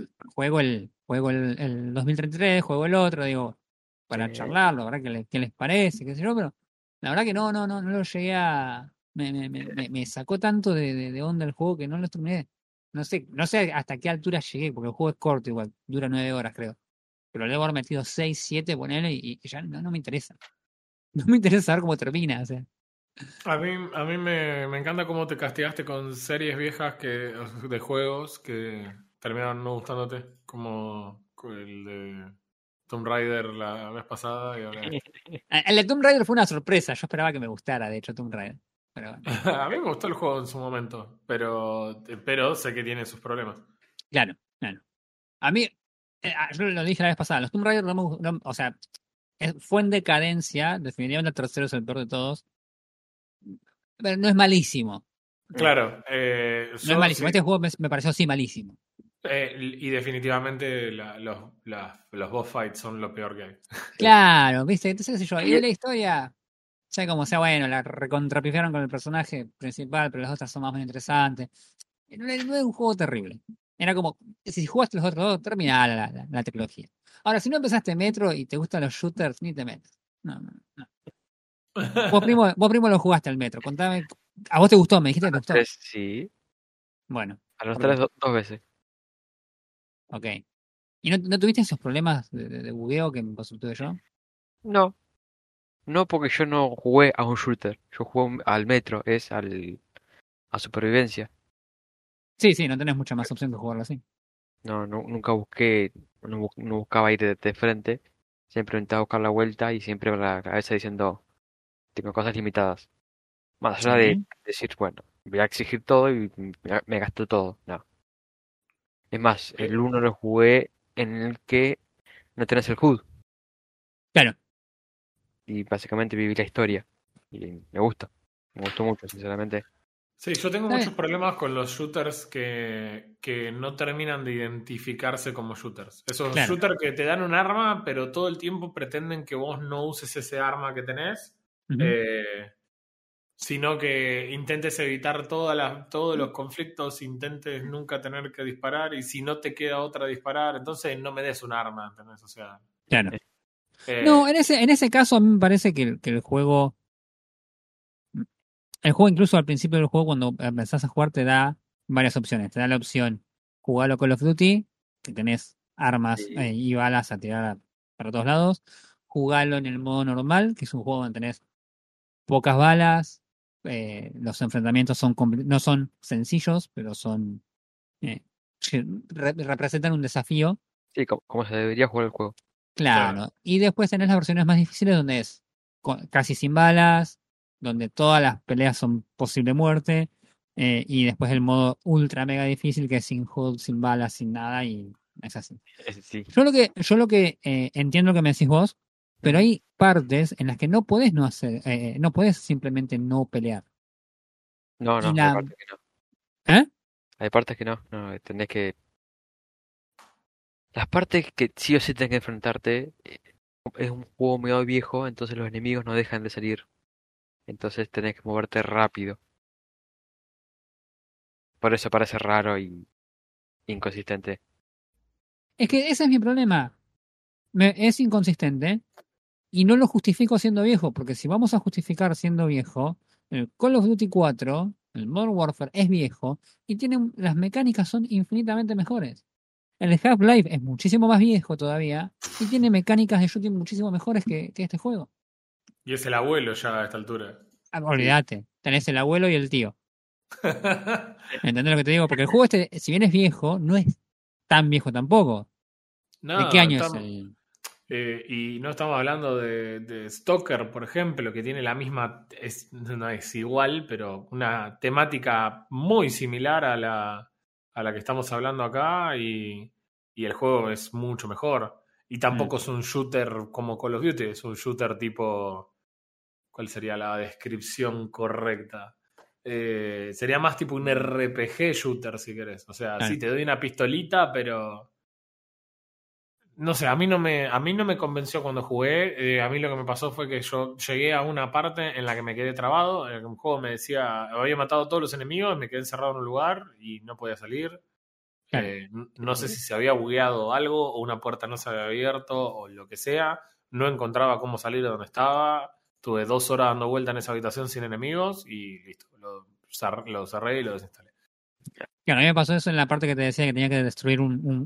juego el 2033, juego el otro, digo, para Sí. charlarlo, ¿verdad? ¿Qué les parece? ¿Qué sé yo? Pero la verdad que no lo llegué a. Me sacó tanto de onda el juego que no lo terminé. No sé hasta qué altura llegué, porque el juego es corto igual, dura 9 horas, creo. Pero le debo haber metido 6 7 ponele, y ya no me interesa. No me interesa saber cómo termina, o sea. A mí me encanta cómo te castigaste con series viejas de juegos que terminaron no gustándote, como el de Tomb Raider la vez pasada y ahora este. El de Tomb Raider fue una sorpresa. Yo esperaba que me gustara, de hecho, Tomb Raider. Pero bueno, A mí me gustó el juego en su momento, pero sé que tiene sus problemas. claro, claro. A mí, yo lo dije la vez pasada, los Tomb Raider no me gustaron. O sea, fue en decadencia. Definitivamente el tercero es el peor de todos. Pero no es malísimo. Claro, No es yo malísimo. sí. Este juego me pareció sí malísimo. Y definitivamente los boss fights son lo peor que hay. Sí. Claro, ¿viste? Entonces, qué sé yo. Y de Y- la historia, sea como sea, bueno, la recontrapifiaron con el personaje principal, pero las otras son más o menos interesantes. No es un juego terrible. Era como, si jugaste los otros dos, terminaba la trilogía. Ahora, si no empezaste Metro y te gustan los shooters, ni te metas. No. Vos primo lo jugaste al Metro. Contame, ¿a vos te gustó? Me dijiste que te gustó. Tres, sí. Bueno, A los ¿por qué? tres dos veces. Ok. ¿Y no tuviste esos problemas de bugueo que me tuve yo? No, no porque yo no jugué a un shooter. Yo jugué al Metro, a supervivencia. Sí, no tenés mucha más opción que jugarlo así. No, nunca busqué, no buscaba ir de frente. Siempre intentaba buscar la vuelta y siempre con la cabeza diciendo, tengo cosas limitadas. Más allá de Sí. decir, bueno, voy a exigir todo y me gasto todo. No. Es más, el uno lo jugué en el que no tenés el HUD Claro. y básicamente viví la historia. Y me gusta. Me gustó mucho, sinceramente. Sí, yo tengo Está muchos bien. problemas con los shooters que no terminan de identificarse como shooters. Esos Claro. shooters que te dan un arma, pero todo el tiempo pretenden que vos no uses ese arma que tenés, Ujú. sino que intentes evitar todos los conflictos, intentes nunca tener que disparar y si no te queda otra disparar, entonces no me des un arma, ¿entendés? O sea, Claro. No, eh, en ese caso a mí me parece que el juego. El juego, incluso al principio del juego, cuando empezás a jugar, te da varias opciones. Te da la opción jugarlo Call of Duty, que tenés armas Sí, y balas a tirar para todos lados. Jugarlo en el modo normal, que es un juego donde tenés pocas balas. Los enfrentamientos no son sencillos, pero son eh, representan un desafío. sí, como se debería jugar el juego. claro. Claro. Y después tenés las versiones más difíciles donde es casi sin balas, donde todas las peleas son posible muerte, y después el modo ultra mega difícil que es sin HUD, sin balas, sin nada, y es así. Sí. Yo lo que entiendo lo que me decís vos, pero Ujú. hay partes en las que no podés no hacer, no podés simplemente no pelear. No, Y no, hay la, partes que no. ¿eh? Hay partes que no. No, tenés que. Las partes que sí o sí tenés que enfrentarte. Es un juego medio viejo, entonces los enemigos no dejan de salir. Entonces tenés que moverte rápido. Por eso parece raro y inconsistente. Es que ese es mi problema. Es inconsistente y no lo justifico siendo viejo, porque si vamos a justificar siendo viejo, el Call of Duty 4, el Modern Warfare es viejo y las mecánicas son infinitamente mejores. El Half-Life es muchísimo más viejo todavía y tiene mecánicas de shooting muchísimo mejores que este juego. Y es el abuelo ya a esta altura. Olvídate, tenés el abuelo y el tío. ¿Entendés lo que te digo? Porque el juego si bien es viejo, no es tan viejo tampoco. No, ¿De qué año es el...? Y no estamos hablando de Stalker, por ejemplo, que tiene la misma, no es igual, pero una temática muy similar a la que estamos hablando acá y el juego es mucho mejor. Y tampoco es un shooter como Call of Duty, es un shooter tipo... ¿Cuál sería la descripción correcta? Sería más tipo un RPG shooter, si querés. O sea, sí, te doy una pistolita, pero... No sé, a mí no me convenció cuando jugué. A mí lo que me pasó fue que yo llegué a una parte en la que me quedé trabado. El juego me decía, había matado a todos los enemigos, me quedé encerrado en un lugar y no podía salir. No sé si se había bugueado algo o una puerta no se había abierto o lo que sea. No encontraba cómo salir de donde estaba. Tuve 2 horas dando vuelta en esa habitación sin enemigos y listo. Lo cerré y lo desinstalé. Claro, a mí me pasó eso en la parte que te decía que tenía que destruir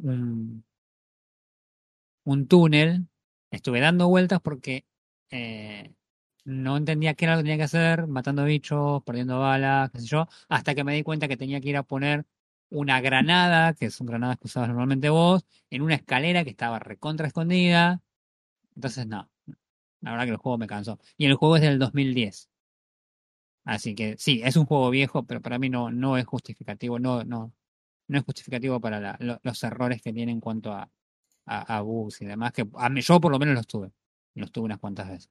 un túnel. Estuve dando vueltas porque no entendía qué era lo que tenía que hacer, matando bichos, perdiendo balas, qué sé yo, hasta que me di cuenta que tenía que ir a poner una granada, que son granadas que usabas normalmente vos, en una escalera que estaba recontra escondida. Entonces, no. La verdad que el juego me cansó. Y el juego es del 2010. Así que sí, es un juego viejo, pero para mí no es justificativo, no es justificativo para los errores que tiene en cuanto a bugs y demás, que yo por lo menos los tuve unas cuantas veces.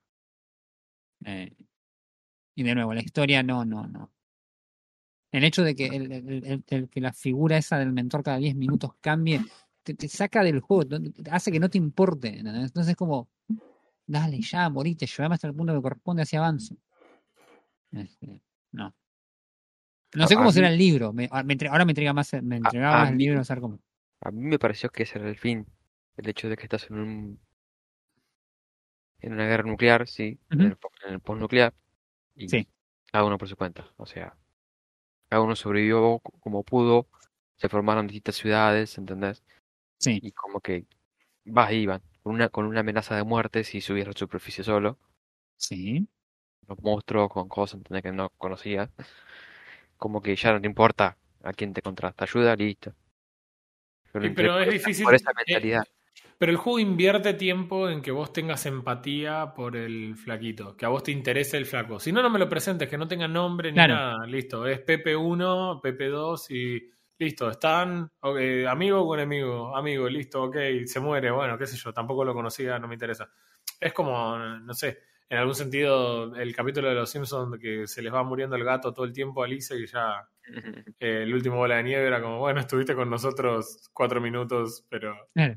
Y de nuevo, la historia no. El hecho de que, que la figura esa del mentor cada 10 minutos cambie, te saca del juego, hace que no te importe. ¿Entendés? Entonces es como, dale ya, morite, llévame hasta el punto que corresponde hacia avance. No. No sé cómo será el libro. Ahora me entregaba más el libro a saber cómo. A mí me pareció que ese era el fin. El hecho de que estás en una guerra nuclear, sí, en el postnuclear, y Sí. cada uno por su cuenta. O sea, cada uno sobrevivió como pudo, se formaron distintas ciudades, ¿entendés? Sí. Y como que vas y iban, con una amenaza de muerte si subías a la superficie solo. Sí. Los monstruos con cosas, ¿entendés? Que no conocías. Como que ya no te importa a quién te encontrás, te ayuda, listo. Pero entré Pero es por difícil. esa mentalidad. Pero el juego invierte tiempo en que vos tengas empatía por el flaquito, que a vos te interese el flaco. Si no, no me lo presentes, que no tenga nombre ni Claro. nada. Listo, es Pepe 1, Pepe 2 y listo. Están amigo con amigo, listo, ok, se muere, bueno, qué sé yo, tampoco lo conocía, no me interesa. Es como, no sé, en algún sentido el capítulo de Los Simpsons que se les va muriendo el gato todo el tiempo a Lisa y ya el último bola de nieve era como, bueno, estuviste con nosotros 4 minutos, pero... Claro.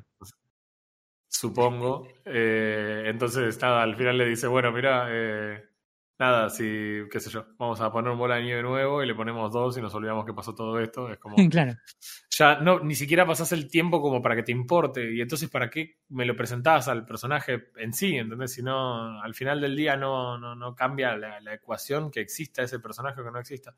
Supongo. Entonces, nada, al final le dice, bueno, mira, nada, si, qué sé yo, vamos a poner un bola de nieve nuevo y le ponemos 2 y nos olvidamos que pasó todo esto. Es como, Claro. ya no, ni siquiera pasás el tiempo como para que te importe. Y entonces, ¿para qué me lo presentás al personaje en sí? ¿Entendés? Si no, al final del día no cambia la ecuación que exista ese personaje o que no exista.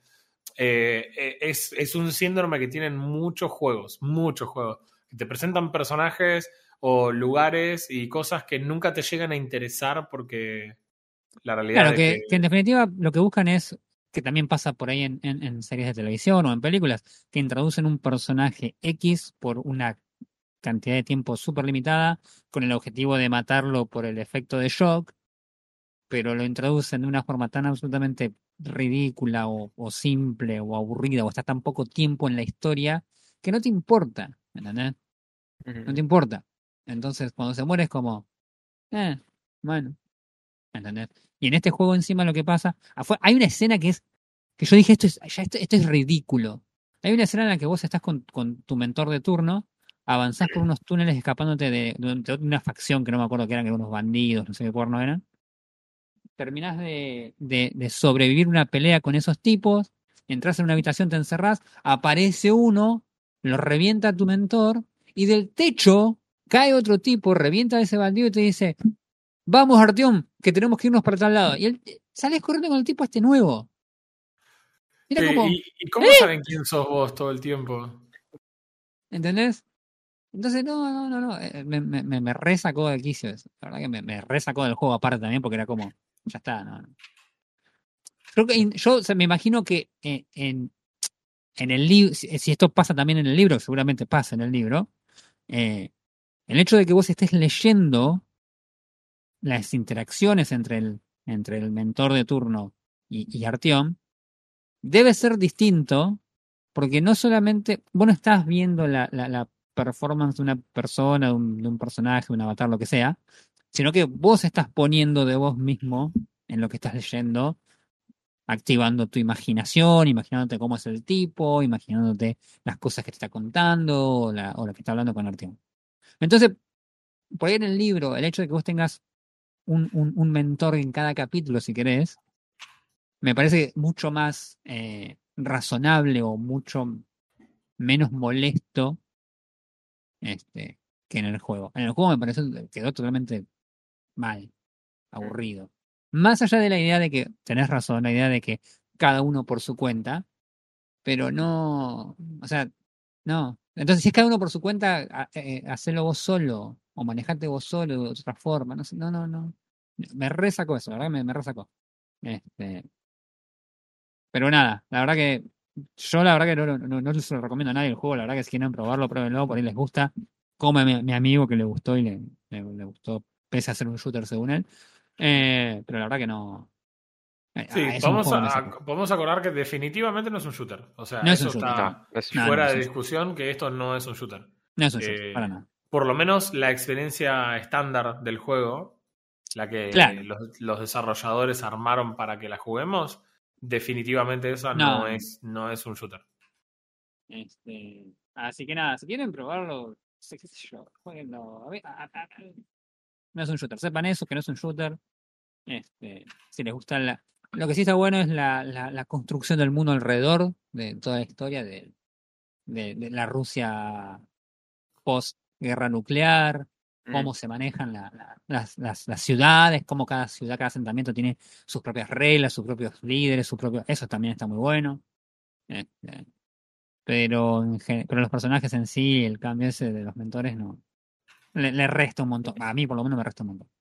Es un síndrome que tienen muchos juegos, que te presentan personajes o lugares y cosas que nunca te llegan a interesar porque la realidad Claro, es que en definitiva lo que buscan es, que también pasa por ahí en series de televisión o en películas, que introducen un personaje X por una cantidad de tiempo súper limitada, con el objetivo de matarlo por el efecto de shock, pero lo introducen de una forma tan absolutamente ridícula o simple o aburrida o está tan poco tiempo en la historia que no te importa, ¿entendés? No te importa. Entonces cuando se muere es como, bueno, ¿entendés? Y en este juego encima lo que pasa, hay una escena que yo dije, esto es ridículo. Hay una escena en la que vos estás con tu mentor de turno, avanzás por unos túneles escapándote de una facción que no me acuerdo que eran unos bandidos, no sé qué porno eran. Terminás de sobrevivir una pelea con esos tipos, entras en una habitación, te encerrás, aparece uno, lo revienta a tu mentor, y del techo cae otro tipo, revienta ese baldío y te dice, vamos Artyom, que tenemos que irnos para tal lado. Y él sales corriendo con el tipo este nuevo. Era Sí, como, ¿y cómo saben quién sos vos todo el tiempo? ¿entendés? Entonces, no. Me resacó del quicio eso. La verdad que me resacó del juego aparte también, porque era como, ya está, no. Creo que yo me imagino que en el libro, si esto pasa también en el libro, seguramente pasa en el libro, el hecho de que vos estés leyendo las interacciones entre el mentor de turno y Artyom debe ser distinto, porque no solamente vos no estás viendo la performance de una persona, de un personaje, un avatar, lo que sea, sino que vos estás poniendo de vos mismo en lo que estás leyendo, activando tu imaginación, imaginándote cómo es el tipo, imaginándote las cosas que te está contando o lo que está hablando con Artyom. Entonces, por ahí en el libro, el hecho de que vos tengas un mentor en cada capítulo, si querés, me parece mucho más razonable o mucho menos molesto que en el juego. En el juego me parece que quedó totalmente mal, aburrido. Más allá de la idea de que tenés razón, la idea de que cada uno por su cuenta, pero no, o sea, no. Entonces, si es cada uno por su cuenta, hacelo vos solo o manejate vos solo de otra forma. No sé, no. Me resacó eso, la verdad me resacó. Pero nada, la verdad que yo la verdad que no se lo recomiendo a nadie el juego, la verdad que si quieren probarlo, pruébenlo, por ahí les gusta. Como a mi amigo que le gustó y le gustó, pese a ser un shooter según él. Pero la verdad que no. Sí, Es un juego que me sacó. podemos acordar que definitivamente no es un shooter. O sea, No es un eso shooter. está No, es fuera es de un shooter. discusión que esto no es un shooter. No es un shooter, para nada. Por lo menos la experiencia estándar del juego, la que Claro. los desarrolladores armaron para que la juguemos, definitivamente esa No. no es un shooter. Así que nada, si quieren probarlo, qué sé yo, jueguenlo. No es un shooter. Sepan eso, que no es un shooter. Si les gusta lo que sí está bueno es la construcción del mundo alrededor de toda la historia de la Rusia post-guerra nuclear, cómo se manejan las ciudades, cómo cada ciudad, cada asentamiento tiene sus propias reglas, sus propios líderes, eso también está muy bueno. Pero los personajes en sí, el cambio ese de los mentores, no. Le resta un montón. A mí por lo menos me resta un montón.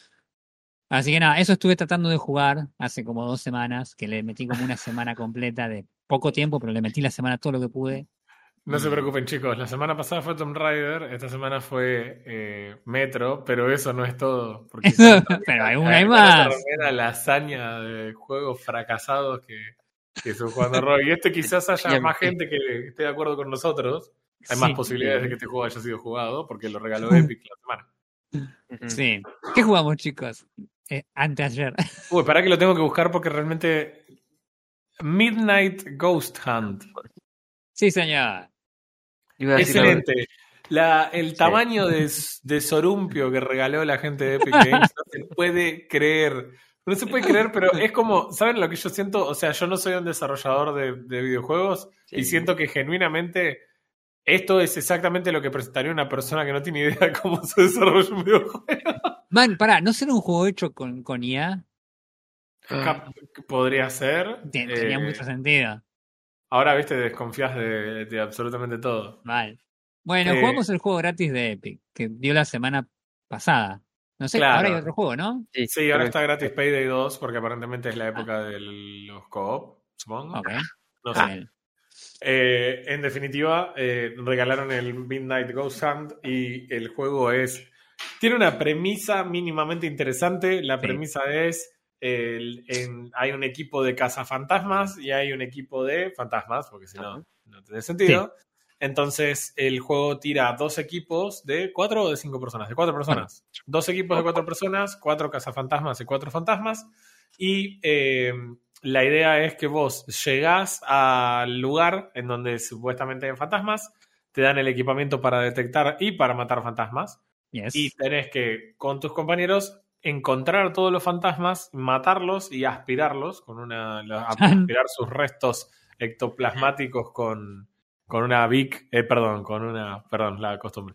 Así que nada, eso estuve tratando de jugar hace como 2 semanas, que le metí como una semana completa de poco tiempo, pero le metí la semana todo lo que pude. No se preocupen, chicos. La semana pasada fue Tomb Raider, esta semana fue Metro, pero eso no es todo. Porque pero hay más. La hazaña de juegos fracasados que estuvo jugando Roy. Y quizás haya más gente que esté de acuerdo con nosotros. Hay más posibilidades de que este juego haya sido jugado porque lo regaló Epic la semana. Sí. ¿Qué jugamos, chicos? Anteayer. Uy, para que lo tengo que buscar porque realmente. Midnight Ghost Hunt. Sí, señor. Excelente. El tamaño de sorumpio que regaló la gente de Epic Games no se puede creer. No se puede creer, pero es como, ¿saben lo que yo siento? O sea, yo no soy un desarrollador de videojuegos y siento que genuinamente esto es exactamente lo que presentaría una persona que no tiene idea de cómo se desarrolla un videojuego. Man, pará, ¿no será un juego hecho con IA? Podría ser. Tenía mucho sentido. Ahora, viste, desconfías de absolutamente todo. Vale. Bueno, jugamos el juego gratis de Epic, que dio la semana pasada. No sé, claro. Ahora hay otro juego, ¿no? Sí, ahora está gratis Payday 2, porque aparentemente es la época de los co-op, supongo. Ok. No sé. En definitiva, regalaron el Midnight Ghost Hunt y el juego tiene una premisa mínimamente interesante. La premisa es hay un equipo de cazafantasmas y hay un equipo de fantasmas, porque si no tiene sentido. Sí. Entonces el juego tira 2 equipos de 4 o de 5 personas, de 4 personas. 2 equipos de 4 personas, 4 cazafantasmas y 4 fantasmas. Y la idea es que vos llegás al lugar en donde supuestamente hay fantasmas, te dan el equipamiento para detectar y para matar fantasmas. Yes. Y tenés que, con tus compañeros, encontrar todos los fantasmas, matarlos y aspirarlos, aspirar sus restos ectoplasmáticos con con una la costumbre,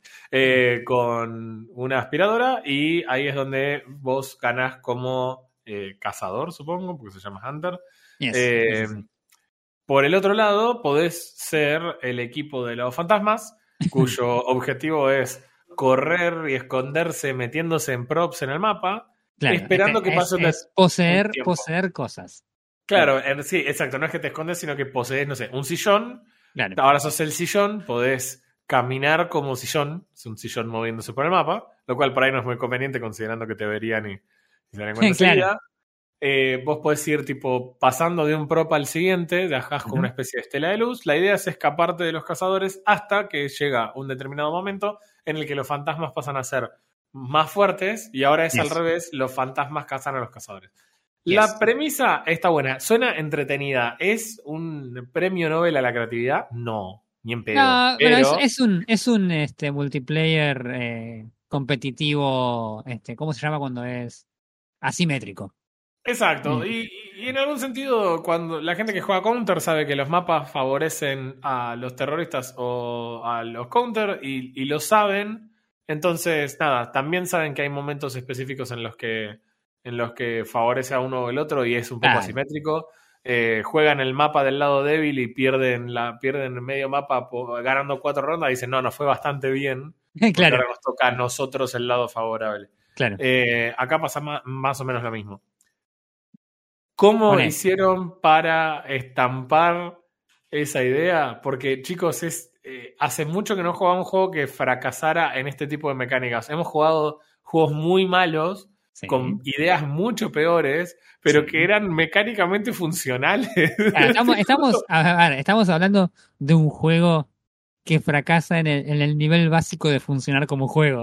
con una aspiradora, y ahí es donde vos ganás como cazador, supongo, porque se llama Hunter. Yes. Por el otro lado, podés ser el equipo de los fantasmas, cuyo objetivo es correr y esconderse metiéndose en props en el mapa, Claro, esperando que pase es poseer cosas. Claro, sí, exacto. No es que te escondes, sino que posees, no sé, un sillón. Claro. Ahora sos el sillón, podés caminar como sillón, es un sillón moviéndose por el mapa, lo cual por ahí no es muy conveniente considerando que te verían y se dan cuenta enseguida. Vos podés ir tipo pasando de un prop al siguiente, dejás como una especie de estela de luz. La idea es escaparte de los cazadores hasta que llega un determinado momento en el que los fantasmas pasan a ser más fuertes y ahora es al revés, los fantasmas cazan a los cazadores. La premisa está buena, suena entretenida. ¿Es un premio Nobel a la creatividad? No, ni en pedo. No, pero es un multiplayer competitivo, ¿cómo se llama cuando es asimétrico? Exacto, y en algún sentido, cuando la gente que juega Counter sabe que los mapas favorecen a los terroristas o a los Counter y lo saben, entonces nada, también saben que hay momentos específicos en los que favorece a uno o el otro y es un poco asimétrico. Juegan el mapa del lado débil y pierden el medio mapa ganando 4 rondas y dicen, no, nos fue bastante bien, claro. ahora nos toca a nosotros el lado favorable. Claro. Acá pasa más o menos lo mismo. ¿Cómo hicieron para estampar esa idea? Porque, chicos, hace mucho que no jugaba un juego que fracasara en este tipo de mecánicas. Hemos jugado juegos muy malos, con ideas mucho peores, pero que eran mecánicamente funcionales. Claro, estamos hablando de un juego que fracasa en el nivel básico de funcionar como juego.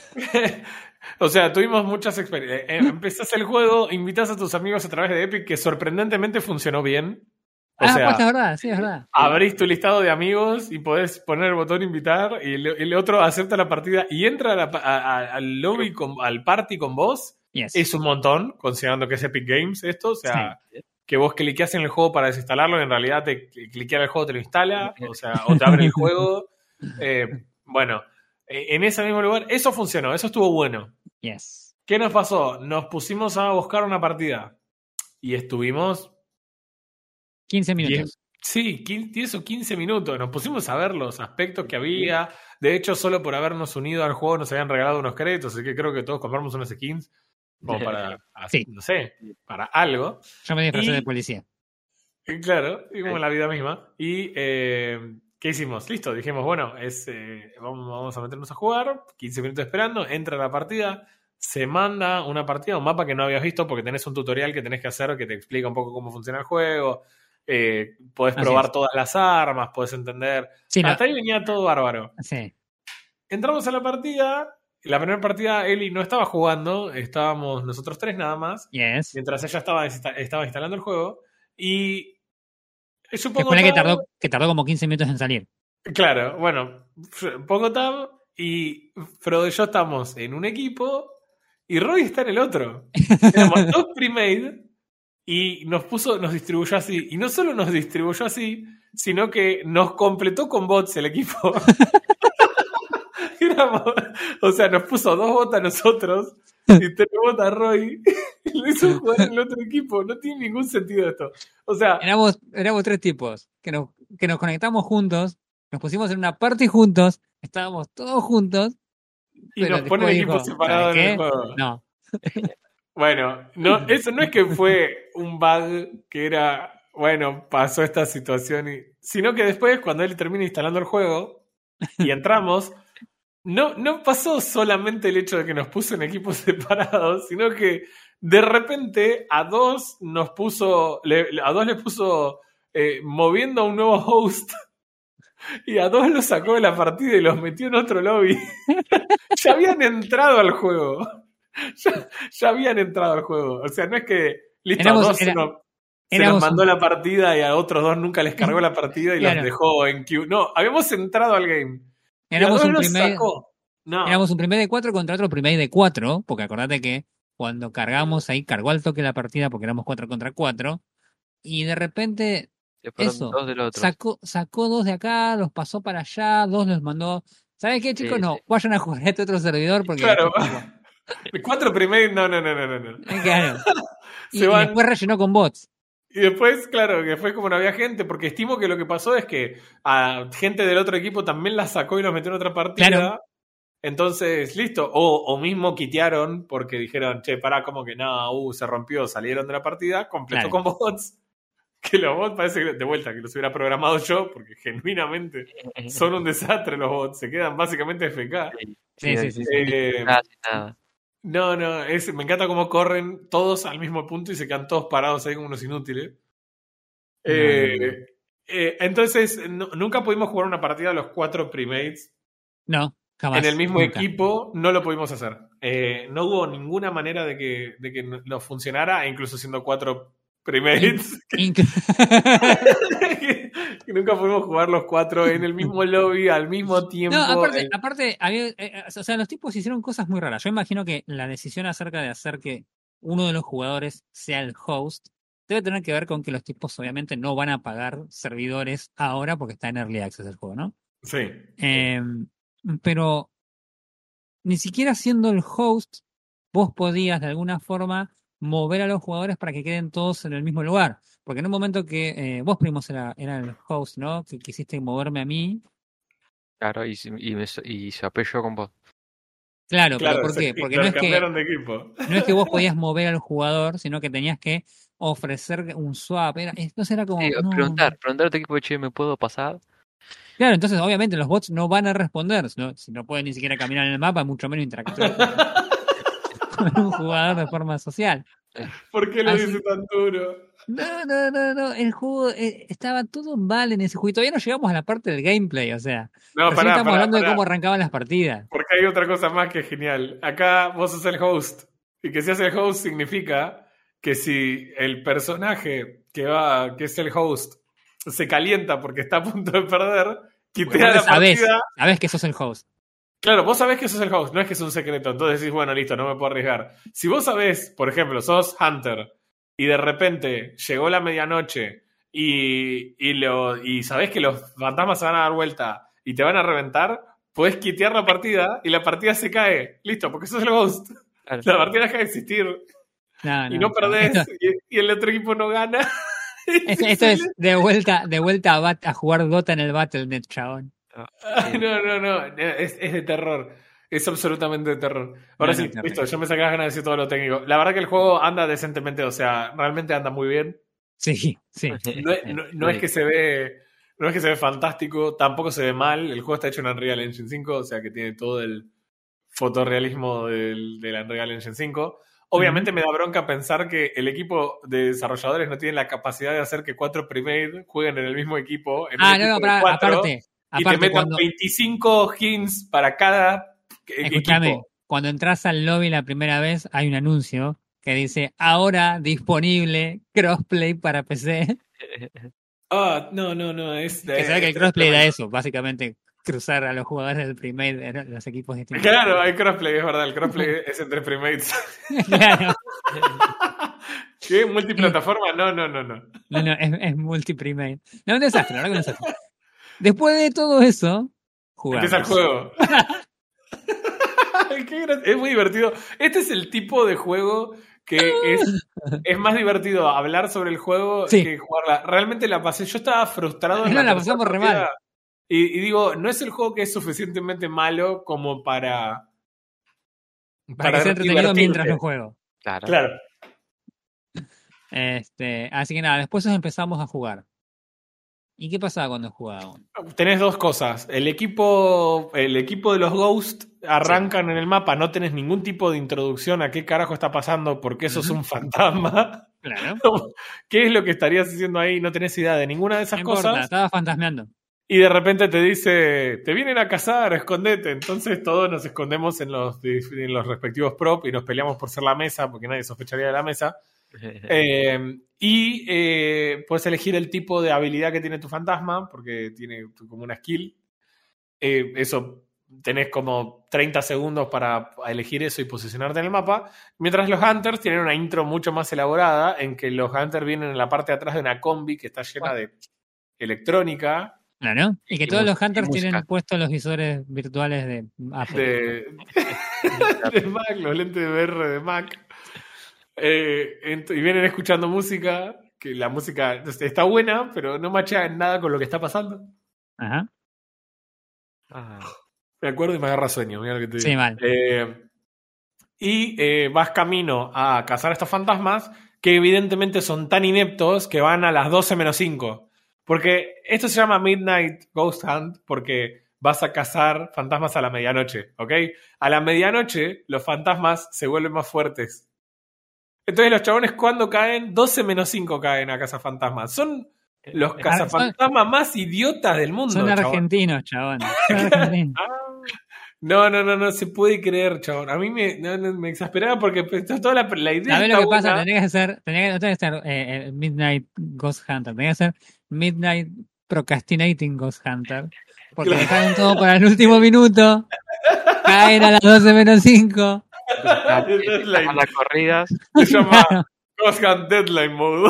O sea, tuvimos muchas experiencias. Empezás el juego, invitas a tus amigos a través de Epic, que sorprendentemente funcionó bien. O sea, pues es verdad, sí, es verdad. Abrís tu listado de amigos y podés poner el botón invitar y el otro acepta la partida y entra al lobby, al party con vos. Es un montón, considerando que es Epic Games esto. O sea, que vos cliqueás en el juego para desinstalarlo y en realidad cliquear el juego te lo instala. O sea, o te abre el juego. Bueno, en ese mismo lugar, eso funcionó, eso estuvo bueno. ¿Qué nos pasó? Nos pusimos a buscar una partida y estuvimos 15 minutos. 10 o 15 minutos. Nos pusimos a ver los aspectos que había. De hecho, solo por habernos unido al juego nos habían regalado unos créditos, así que creo que todos compramos unos skins como para, no sé, para algo. Yo me disfrazé de policía. Claro, y como la vida misma. Y ¿qué hicimos? Listo, dijimos, bueno, vamos a meternos a jugar, 15 minutos esperando, entra la partida, se manda una partida, un mapa que no habías visto porque tenés un tutorial que tenés que hacer que te explica un poco cómo funciona el juego, podés probar todas las armas, podés entender. Hasta ahí venía todo bárbaro. Sí. Entramos a la partida, la primera partida Eli no estaba jugando, estábamos nosotros 3 nada más, mientras ella estaba instalando el juego, y supongo que tardó como 15 minutos en salir. Claro, bueno, pongo tab y Frodo y yo estamos en un equipo y Roy está en el otro. Éramos 2 pre-made y nos distribuyó así. Y no solo nos distribuyó así, sino que nos completó con bots el equipo. O sea, nos puso 2 bots a nosotros y 3 bots a Roy y lo hizo jugar en el otro equipo. No tiene ningún sentido esto. O sea, éramos 3 tipos que nos conectamos juntos, nos pusimos en una party juntos, estábamos todos juntos y nos ponen equipos separados en el juego. No. Bueno, no, eso no es que fue un bug que era, bueno, pasó esta situación, sino que después, cuando él termina instalando el juego y entramos, no pasó solamente el hecho de que nos puso en equipos separados, sino que de repente a dos les puso moviendo a un nuevo host y a dos los sacó de la partida y los metió en otro lobby. Ya habían entrado al juego. Ya habían entrado al juego. O sea, no es que listo, a dos se nos mandó la partida y a otros 2 nunca les cargó la partida y los dejó en queue. No, habíamos entrado al game. Éramos un primer de 4 contra otro primer de 4, porque acordate que cuando cargamos ahí cargó al toque la partida porque éramos 4 contra 4 y de repente Se fueron Eso. 2 del otro. Sacó 2 de acá, los pasó para allá, 2 los mandó. ¿Sabes qué, chicos? Sí, No, sí. vayan a jugar a este otro servidor porque Claro. esto es tipo- 4 primeros, no. Claro. Y Se van. después rellenó con bots. Y después, claro, que después como no había gente, porque estimo que lo que pasó es que a gente del otro equipo también la sacó y los metió en otra partida. Claro. Entonces, listo. O mismo quitearon porque dijeron, che, pará, como que no, se rompió, salieron de la partida, completó Claro. con bots. Que los bots parece que, de vuelta, que los hubiera programado yo, porque genuinamente son un desastre los bots, se quedan básicamente FK. Sí. Nada. No, me encanta cómo corren todos al mismo punto y se quedan todos parados ahí como unos inútiles. Entonces, nunca pudimos jugar una partida los 4 premates. No, jamás. En el mismo nunca. equipo no lo pudimos hacer. No hubo ninguna manera de que nos funcionara, incluso siendo 4 premates. Que nunca pudimos jugar los 4 en el mismo lobby al mismo tiempo. No, aparte había, o sea, los tipos hicieron cosas muy raras. Yo imagino que la decisión acerca de hacer que uno de los jugadores sea el host debe tener que ver con que los tipos obviamente no van a pagar servidores ahora porque está en Early Access el juego, ¿no? Sí. Pero ni siquiera siendo el host, vos podías de alguna forma mover a los jugadores para que queden todos en el mismo lugar. Porque en un momento que vos, Primos, era el host, ¿no? Que quisiste moverme a mí. Claro, y se apoyó con vos. Claro, pero ¿por qué? Porque no es de equipo. No es que vos podías mover al jugador, sino que tenías que ofrecer un swap. Entonces era como. Sí, No. preguntar a tu equipo, che, ¿me puedo pasar? Claro, entonces obviamente los bots no van a responder. Si no pueden ni siquiera caminar en el mapa, mucho menos interactuar con un jugador de forma social. ¿Por qué lo dice tan duro? No. El juego estaba todo mal en ese juego. Y todavía no llegamos a la parte del gameplay, o sea. No, estamos hablando de cómo arrancaban las partidas. Porque hay otra cosa más que es genial. Acá vos sos el host. Y que seas el host significa que si el personaje que es el host se calienta porque está a punto de perder, quitea la partida. Sabés que sos el host. Claro, vos sabés que sos el host, no es que es un secreto. Entonces decís, bueno, listo, no me puedo arriesgar. Si vos sabés, por ejemplo, sos Hunter y de repente llegó la medianoche y sabés que los fantasmas se van a dar vuelta y te van a reventar, podés quitear la partida y la partida se cae. Listo, porque sos el host. Claro. La partida deja de existir. Y no perdés y el otro equipo no gana. Esto es de vuelta a jugar Dota en el Battle.net, chabón. No. Es de terror. Es absolutamente de terror. Ahora sí, listo, yo me saqué las ganas de decir todo lo técnico. La verdad que el juego anda decentemente, o sea, realmente anda muy bien. Sí. No es que se ve. No es que se ve fantástico, tampoco se ve mal. El juego está hecho en Unreal Engine 5, o sea que tiene todo el fotorrealismo del Unreal Engine 5. Obviamente me da bronca pensar que el equipo de desarrolladores no tiene la capacidad de hacer que 4 Premade jueguen en el mismo equipo. Aparte, y te metan 25 hints para cada equipo. Cuando entras al lobby la primera vez, hay un anuncio que dice, ahora disponible crossplay para PC. No. Que se ve que el crossplay da eso, básicamente cruzar a los jugadores del Premade de los equipos distintos. Claro, hay crossplay, es verdad, el crossplay es entre Premates. Claro. ¿Qué? ¿Multiplataforma? No. No, es multi-Premade. No, un desastre, la verdad que un desastre. Después de todo eso, jugamos. Empieza el juego. Es muy divertido. Este es el tipo de juego que es más divertido hablar sobre el juego que jugarla. Realmente la pasé. Yo estaba frustrado. La pasamos re mal. Y digo, no es el juego que es suficientemente malo como para que sea entretenido mientras lo juego. Claro. Así que nada, después empezamos a jugar. ¿Y qué pasaba cuando jugábamos? Tenés dos cosas. El equipo de los Ghosts arrancan en el mapa, no tenés ningún tipo de introducción a qué carajo está pasando, porque eso es un fantasma. Claro. ¿Qué es lo que estarías haciendo ahí? No tenés idea de ninguna de esas cosas. Estaba fantasmeando. Y de repente te dice, te vienen a cazar, escondete. Entonces todos nos escondemos en los respectivos props y nos peleamos por ser la mesa, porque nadie sospecharía de la mesa. Puedes elegir el tipo de habilidad que tiene tu fantasma, porque tiene como una skill. Eso, tenés como 30 segundos para elegir eso y posicionarte en el mapa. Mientras los Hunters tienen una intro mucho más elaborada, en que los Hunters vienen en la parte de atrás de una combi que está llena de electrónica. Claro. Y que todos los Hunters música. tienen puestos los visores virtuales de Apple. De Mac, los lentes de VR de Mac. Y vienen escuchando música, que la música está buena, pero no machea en nada con lo que está pasando. Ajá. Me acuerdo y me agarra sueño, mira lo que te digo. Sí, mal. Vas camino a cazar a estos fantasmas que evidentemente son tan ineptos que van a las 12 menos 5. Porque esto se llama Midnight Ghost Hunt porque vas a cazar fantasmas a la medianoche, ¿ok? A la medianoche los fantasmas se vuelven más fuertes. Entonces los chabones cuando caen, 12 menos 5 caen a cazafantasmas. Son los cazafantasmas más idiotas del mundo. Son argentinos, chabón. Son argentinos. No se puede creer, chabón. A mí me exasperaba porque toda la idea. ¿Sabés lo que pasa? Tenía que ser Midnight Ghost Hunter. Tenía que ser Midnight Procrastinating Ghost Hunter. Porque dejaron todo para el último minuto. Caen a las 12 menos 5. Las corridas. Se llama Ghost Hunt Deadline Mode.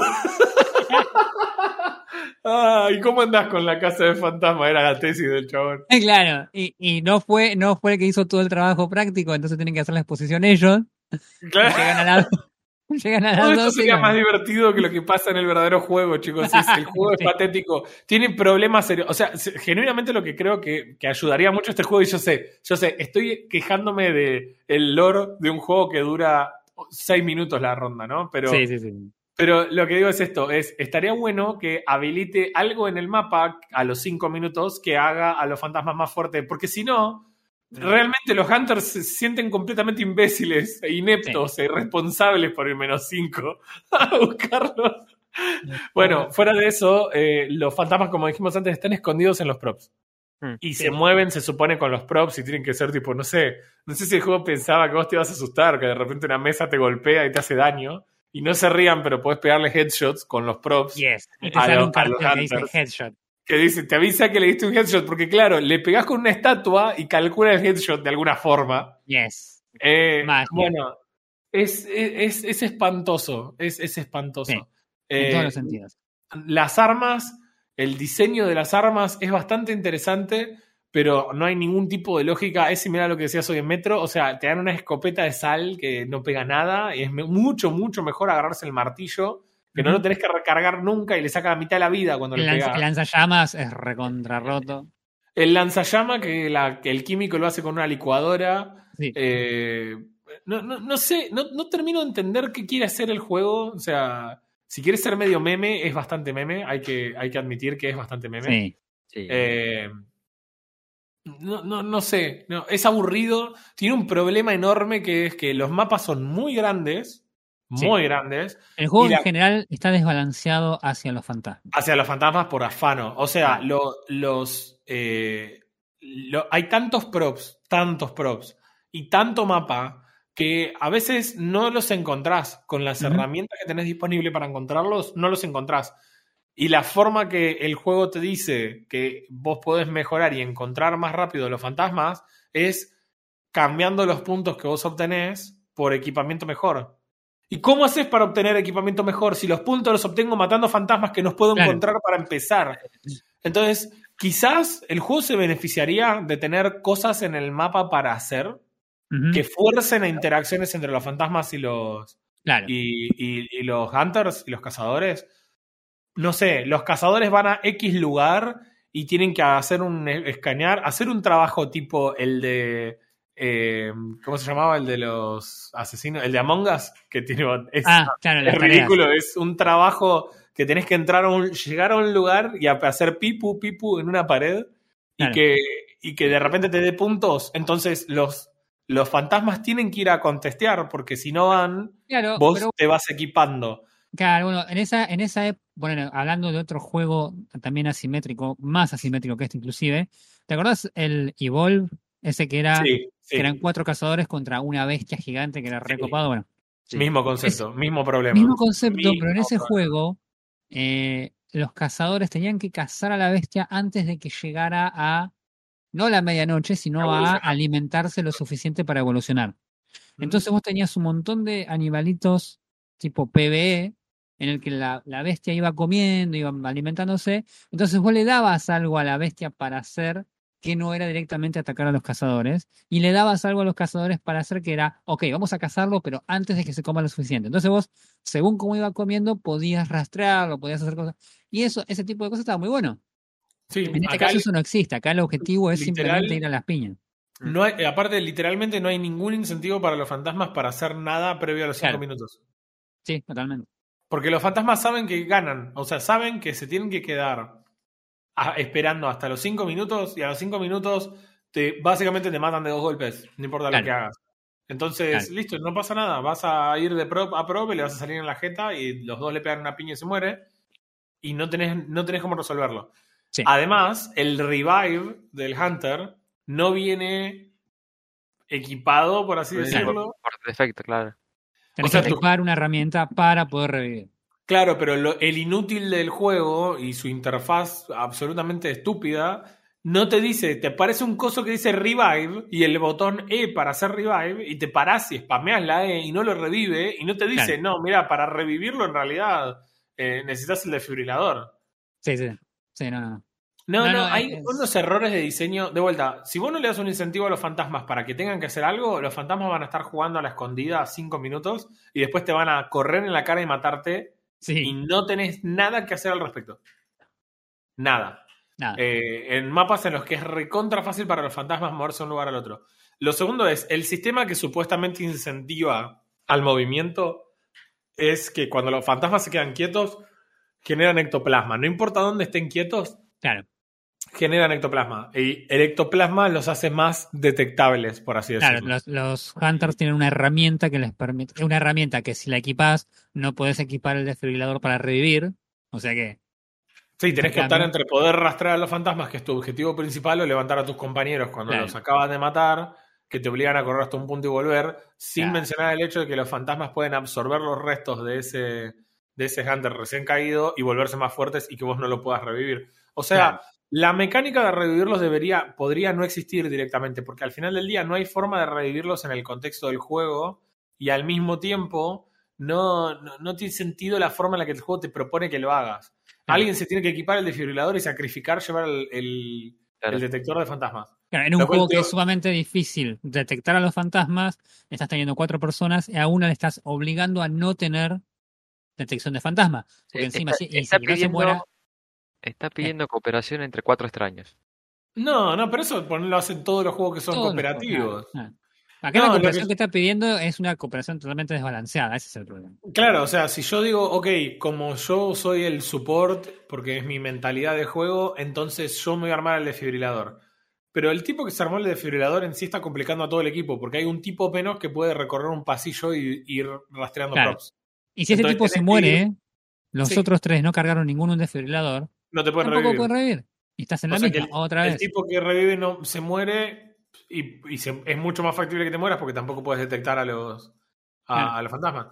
¿Y cómo andás con la casa de fantasma? Era la tesis del chabón. Claro, y no fue el que hizo todo el trabajo práctico, entonces tienen que hacer la exposición ellos. Claro. Llegan a las todo esto 12. sería más divertido que lo que pasa en el verdadero juego, chicos. El juego es patético. Tiene problemas serios. O sea, genuinamente lo que creo que ayudaría mucho a este juego, y yo sé, estoy quejándome de el lore de un juego que dura 6 minutos la ronda, ¿no? Pero, sí. Pero lo que digo es esto, estaría bueno que habilite algo en el mapa a los 5 minutos que haga a los fantasmas más fuertes, porque si no, realmente los Hunters se sienten completamente imbéciles e ineptos e irresponsables por el menos 5 a buscarlos. Bueno, fuera de eso, los fantasmas, como dijimos antes, están escondidos en los props. Y se mueven, se supone, con los props y tienen que ser tipo, no sé si el juego pensaba que vos te ibas a asustar, que de repente una mesa te golpea y te hace daño. Y no se rían, pero podés pegarle headshots con los props. Yes. Y te sale un cartel que dice headshot. Que dice, te avisa que le diste un headshot, porque claro, le pegás con una estatua y calcula el headshot de alguna forma. Yes. Bueno, es espantoso. Es espantoso. Sí, en todos los sentidos. Las armas, el diseño de las armas es bastante interesante, pero no hay ningún tipo de lógica. Es similar a lo que decías hoy en Metro. O sea, te dan una escopeta de sal que no pega nada. Y es mucho, mucho mejor agarrarse el martillo, que no lo tenés que recargar nunca y le saca la mitad de la vida cuando le pega. El lanzallamas es recontrarroto. El lanzallama, que el químico lo hace con una licuadora. Sí. No sé, no termino de entender qué quiere hacer el juego. O sea, si quiere ser medio meme, es bastante meme. Hay que admitir que es bastante meme. Sí. No sé, es aburrido. Tiene un problema enorme que es que los mapas son muy grandes. Muy grandes. El juego en general está desbalanceado hacia los fantasmas. Hacia los fantasmas por afano. O sea, hay tantos props y tanto mapa que a veces no los encontrás. Con las herramientas que tenés disponibles para encontrarlos, no los encontrás. Y la forma que el juego te dice que vos podés mejorar y encontrar más rápido los fantasmas es cambiando los puntos que vos obtenés por equipamiento mejor. ¿Y cómo haces para obtener equipamiento mejor si los puntos los obtengo matando fantasmas que no puedo encontrar para empezar? Entonces, quizás el juego se beneficiaría de tener cosas en el mapa para hacer que fuercen a interacciones entre los fantasmas y los Hunters y los cazadores. No sé, los cazadores van a X lugar y tienen que hacer hacer un trabajo tipo el de ¿cómo se llamaba? El de los asesinos, el de Among Us, que tiene es ridículo, es un trabajo que tenés que llegar a un lugar y hacer pipu en una pared y que de repente te dé puntos. Entonces los fantasmas tienen que ir a contestear, porque si no van, vos te vas equipando. Claro, bueno, en esa época, bueno, hablando de otro juego también asimétrico, más asimétrico que este inclusive, ¿te acordás el Evolve? Ese que era que eran 4 cazadores contra una bestia gigante que era recopado. Bueno, mismo concepto, mismo problema. Mismo concepto, pero en ese juego los cazadores tenían que cazar a la bestia antes de que llegara a, no la medianoche, sino a alimentarse lo suficiente para evolucionar. Entonces vos tenías un montón de animalitos tipo PvE en el que la bestia iba comiendo, iba alimentándose, entonces vos le dabas algo a la bestia para hacer que no era directamente atacar a los cazadores, y le dabas algo a los cazadores para hacer que era, ok, vamos a cazarlo, pero antes de que se coma lo suficiente. Entonces vos, según cómo iba comiendo, podías rastrearlo, podías hacer cosas. Y ese tipo de cosas estaba muy bueno. Sí, En este acá caso eso no existe, acá el objetivo es literal, simplemente ir a las piñas. no hay, aparte, literalmente no hay ningún incentivo para los fantasmas para hacer nada previo a los 5 Claro. minutos. Sí, totalmente. Porque los fantasmas saben que ganan, o sea, saben que se tienen que quedar esperando hasta los 5 minutos y a los 5 minutos básicamente te matan de 2 golpes, no importa Claro. lo que hagas. Entonces, Claro. listo, no pasa nada, vas a ir de prop a prop y le vas a salir en la jeta y los dos le pegan una piña y se muere y no tenés cómo resolverlo. Sí. Además, el revive del Hunter no viene equipado, por así decirlo. Por defecto, claro. Tenés O sea, que equipar una herramienta para poder revivir. Claro, pero el inútil del juego y su interfaz absolutamente estúpida no te dice, te aparece un coso que dice revive y el botón E para hacer revive y te parás y spameas la E y no lo revive y no te dice, Claro. no, mira, para revivirlo en realidad necesitas el desfibrilador. Sí, sí. Sí, no. No, hay unos errores de diseño. De vuelta, si vos no le das un incentivo a los fantasmas para que tengan que hacer algo, los fantasmas van a estar jugando a la escondida 5 minutos y después te van a correr en la cara y matarte y Sí, no tenés nada que hacer al respecto. Nada. nada. En mapas en los que es recontra fácil para los fantasmas moverse de un lugar al otro. Lo segundo es, el sistema que supuestamente incentiva al movimiento es que cuando los fantasmas se quedan quietos, generan ectoplasma. No importa dónde estén quietos, Claro. generan ectoplasma. Y el ectoplasma los hace más detectables, por así Claro, decirlo. los Hunters tienen una herramienta que les permite, una herramienta que si la equipás, no podés equipar el desfibrilador para revivir. O sea que, Sí, tenés que optar cambio. entre poder rastrear a los fantasmas, que es tu objetivo principal, o levantar a tus compañeros cuando Claro. los acabas de matar, que te obligan a correr hasta un punto y volver, sin Claro. mencionar el hecho de que los fantasmas pueden absorber los restos de ese Hunter recién caído y volverse más fuertes y que vos no lo puedas revivir. O sea, Claro. la mecánica de revivirlos podría no existir directamente, porque al final del día no hay forma de revivirlos en el contexto del juego y al mismo tiempo no tiene sentido la forma en la que el juego te propone que lo hagas. Claro. Alguien se tiene que equipar el desfibrilador y sacrificar llevar el Claro. detector de fantasmas. Claro, en un Lo cual juego que te- es sumamente difícil detectar a los fantasmas, estás teniendo 4 personas y a una le estás obligando a no tener detección de fantasmas. Porque encima, y si no se muera. Está pidiendo cooperación entre 4 extraños. No, pero eso lo hacen todos los juegos que son Todos los cooperativos. juegos, claro. Acá No, la lo cooperación que- que está pidiendo es una cooperación totalmente desbalanceada, ese es el problema. Claro, o sea, si yo digo, ok, como yo soy el support, porque es mi mentalidad de juego, entonces yo me voy a armar el desfibrilador. Pero el tipo que se armó el desfibrilador en sí está complicando a todo el equipo, porque hay un tipo menos que puede recorrer un pasillo y ir rastreando Claro. props. Y si ese Entonces tipo se tenés que muere, ir- los Sí. otros 3 no cargaron ningún desfibrilador, no te pueden tampoco revivir. pueden revivir. Y estás en O la sea que misma, otra el vez. tipo que revive no se muere es mucho más factible que te mueras porque tampoco puedes detectar a los fantasmas.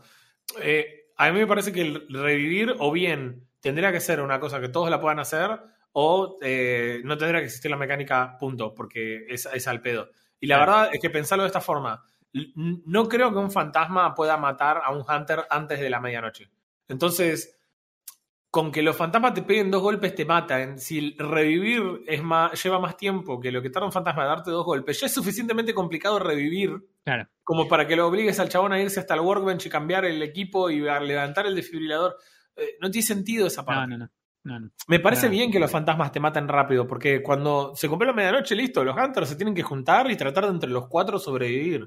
A mí me parece que el revivir o bien tendría que ser una cosa que todos la puedan hacer o no tendría que existir la mecánica punto porque es al pedo. Y la Claro. verdad es que pensarlo de esta forma, no creo que un fantasma pueda matar a un hunter antes de la medianoche. Entonces, con que los fantasmas te peguen 2 golpes te matan. Si el revivir lleva más tiempo que lo que tarda un fantasma en darte 2 golpes, ya es suficientemente complicado revivir Claro. como para que lo obligues al chabón a irse hasta el workbench y cambiar el equipo y a levantar el desfibrilador. No tiene sentido esa parte. No. Me parece Claro. bien que los fantasmas te maten rápido, porque cuando se cumple la medianoche, listo, los hunters se tienen que juntar y tratar de entre los 4 sobrevivir.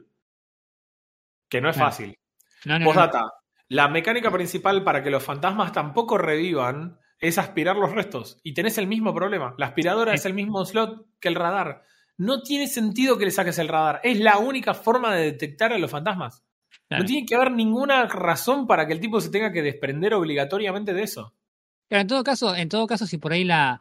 Que no es Claro. fácil. No. Postdata. La mecánica principal para que los fantasmas tampoco revivan es aspirar los restos. Y tenés el mismo problema. La aspiradora Sí. es el mismo slot que el radar. No tiene sentido que le saques el radar. Es la única forma de detectar a los fantasmas. Claro. No tiene que haber ninguna razón para que el tipo se tenga que desprender obligatoriamente de eso. Claro, en todo caso, si por ahí la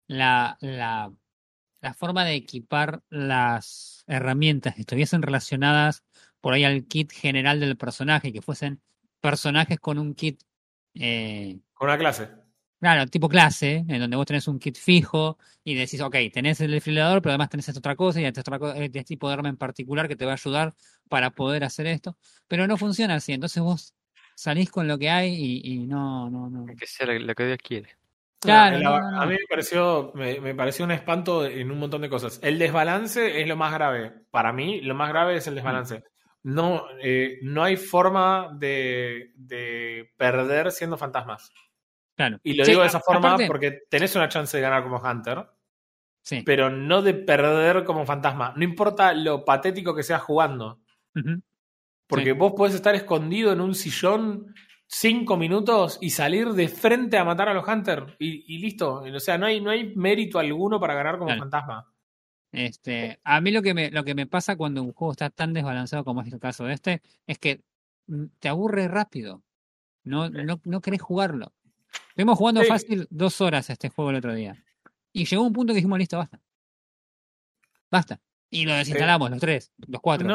forma de equipar las herramientas estuviesen relacionadas por ahí al kit general del personaje, que fuesen personajes con un kit, Con una clase. claro, tipo clase, en donde vos tenés un kit fijo y decís, ok, tenés el desfibrilador, pero además tenés esta otra cosa y esta otra cosa, este tipo de arma en particular que te va a ayudar para poder hacer esto, pero no funciona así, entonces vos salís con lo que hay y no. Que sea lo que Dios quiere. Claro, A mí me pareció un espanto en un montón de cosas. El desbalance es lo más grave. Para mí, lo más grave es el desbalance. No, no hay forma de perder siendo fantasmas. Claro. Y lo Sí, digo de esa forma aparte, porque tenés una chance de ganar como Hunter, sí. pero no de perder como fantasma. No importa lo patético que seas jugando. Ujú. Porque Sí. vos podés estar escondido en un sillón 5 minutos y salir de frente a matar a los Hunters y listo. O sea, no hay mérito alguno para ganar como Claro. fantasma. A mí lo que me pasa cuando un juego está tan desbalanceado como es el caso de este, es que te aburre rápido. No querés jugarlo. Estuvimos jugando Sí. fácil 2 horas a este juego el otro día. Y llegó un punto que dijimos, listo, basta. Basta. Y lo desinstalamos, los 3, los 4.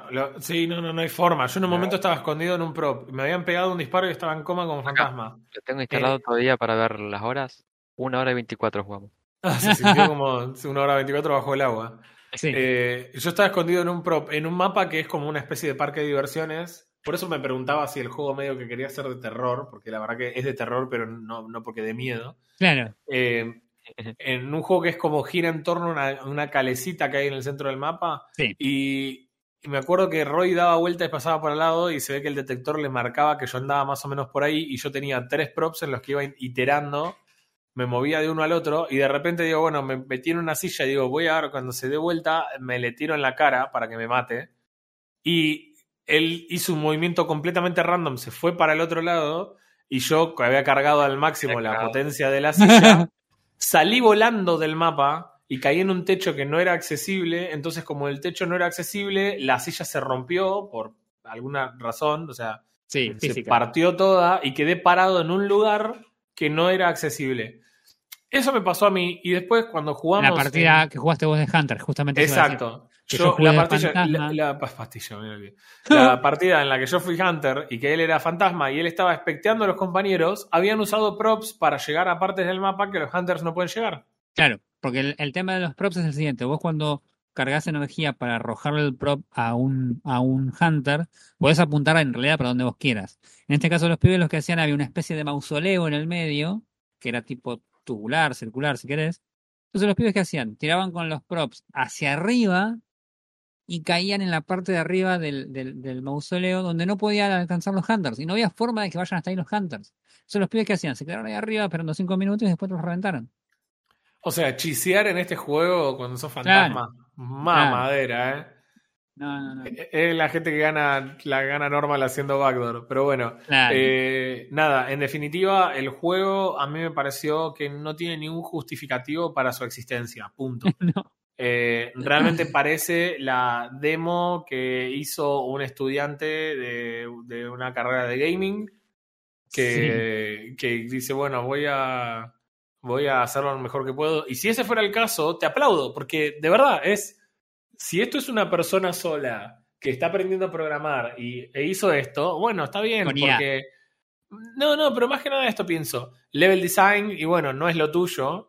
No hay forma. Yo en un momento estaba escondido en un prop. Me habían pegado un disparo y estaba en coma como fantasma. Lo tengo instalado todavía para ver las horas. 1 hora y 24 jugamos. Se sintió como 1 hora 24 bajo el agua. Sí. Yo estaba escondido en un prop, en un mapa que es como una especie de parque de diversiones. Por eso me preguntaba si el juego medio que quería ser de terror, porque la verdad que es de terror, pero no porque de miedo. Claro. En un juego que es como gira en torno a una calecita que hay en el centro del mapa. Sí. Y me acuerdo que Roy daba vueltas y pasaba por al lado y se ve que el detector le marcaba que yo andaba más o menos por ahí y yo tenía 3 props en los que iba iterando, me movía de uno al otro y de repente digo, bueno, me metí en una silla y digo, voy a ver, cuando se dé vuelta me le tiro en la cara para que me mate. Y él hizo un movimiento completamente random, se fue para el otro lado y yo, que había cargado al máximo la potencia de la silla, salí volando del mapa y caí en un techo que no era accesible. Entonces, como el techo no era accesible, la silla se rompió por alguna razón, o sea, Sí, se física. partió toda y quedé parado en un lugar que no era accesible. Eso me pasó a mí y después cuando jugamos... La partida que jugaste vos de Hunter, justamente. Exacto. Yo jugué la de partida, fantasma. me olvidé. La partida en la que yo fui Hunter y que él era fantasma y él estaba especteando a los compañeros, habían usado props para llegar a partes del mapa que los Hunters no pueden llegar. Claro, porque el tema de los props es el siguiente. Vos cuando cargas energía para arrojarle el prop a un Hunter, podés apuntar en realidad para donde vos quieras. En este caso los pibes lo que hacían, había una especie de mausoleo en el medio, que era tipo tubular, circular, si querés. Entonces los pibes que hacían, tiraban con los props hacia arriba y caían en la parte de arriba del mausoleo donde no podían alcanzar los Hunters. Y no había forma de que vayan hasta ahí los Hunters. Entonces los pibes que hacían, se quedaron ahí arriba esperando 5 minutos y después los reventaron. O sea, chisear en este juego cuando sos Claro, fantasma, mamadera, ¿eh? No. Es la gente que gana normal haciendo backdoor. Pero bueno, Claro. nada, en definitiva, el juego a mí me pareció que no tiene ningún justificativo para su existencia. Punto. No. Realmente parece la demo que hizo un estudiante de una carrera de gaming que dice, bueno, voy a hacerlo lo mejor que puedo. Y si ese fuera el caso, te aplaudo, porque de verdad si esto es una persona sola que está aprendiendo a programar e hizo esto, bueno, está bien, Con IA. porque... No, pero más que nada esto pienso. Level design, y bueno, no es lo tuyo.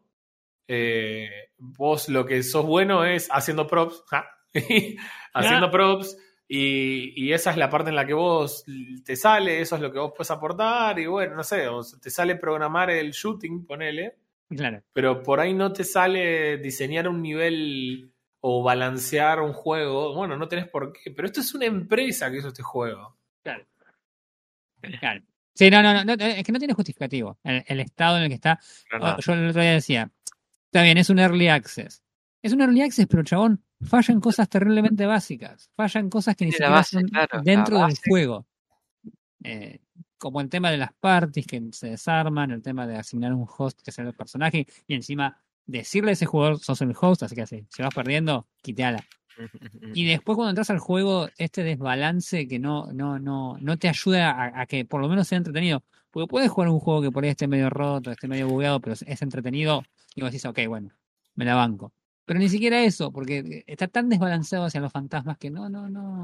Vos lo que sos bueno es haciendo props. Haciendo props. Y esa es la parte en la que vos te sale, eso es lo que vos puedes aportar. Y bueno, no sé, o te sale programar el shooting, ponele. Claro. Pero por ahí no te sale diseñar un nivel o balancear un juego. Bueno, no tenés por qué. Pero esto es una empresa que hizo este juego. Claro. Sí, no, es que no tiene justificativo. El estado en el que está. Yo el otro día decía, está bien, es un early access. Es un early access, pero chabón, fallan cosas terriblemente básicas. Fallan cosas que ni siquiera son dentro del juego. Como el tema de las parties que se desarman, el tema de asignar un host que sea el personaje, y encima decirle a ese jugador sos el host, así que así, si vas perdiendo, quiteala. Y después cuando entras al juego, este desbalance que no te ayuda a que por lo menos sea entretenido. Porque puedes jugar un juego que por ahí esté medio roto, esté medio bugueado, pero es entretenido, y vos decís, ok, bueno, me la banco. Pero ni siquiera eso, porque está tan desbalanceado hacia los fantasmas que no.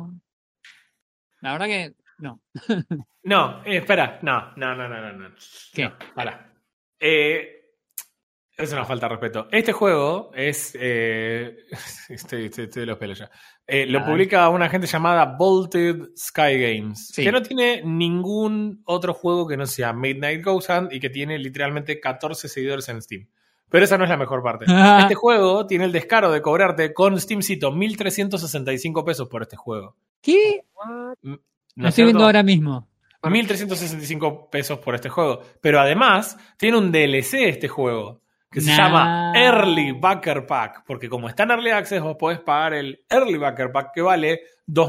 La verdad que no. No, espera, no. ¿Qué? No, para. Es una falta de respeto. Este juego es... estoy de los pelos ya. Lo publica una gente llamada Bolted Sky Games, Sí. que no tiene ningún otro juego que no sea Midnight Ghost Hunt y que tiene literalmente 14 seguidores en Steam. Pero esa no es la mejor parte. Este juego tiene el descaro de cobrarte con Steamcito 1.365 pesos por este juego. ¿Qué? ¿No Lo es estoy viendo cierto? ahora mismo. 1.365 pesos por este juego. Pero además, tiene un DLC este juego, que se Nah. llama Early Backer Pack. Porque como está en Early Access, vos podés pagar el Early Backer Pack, que vale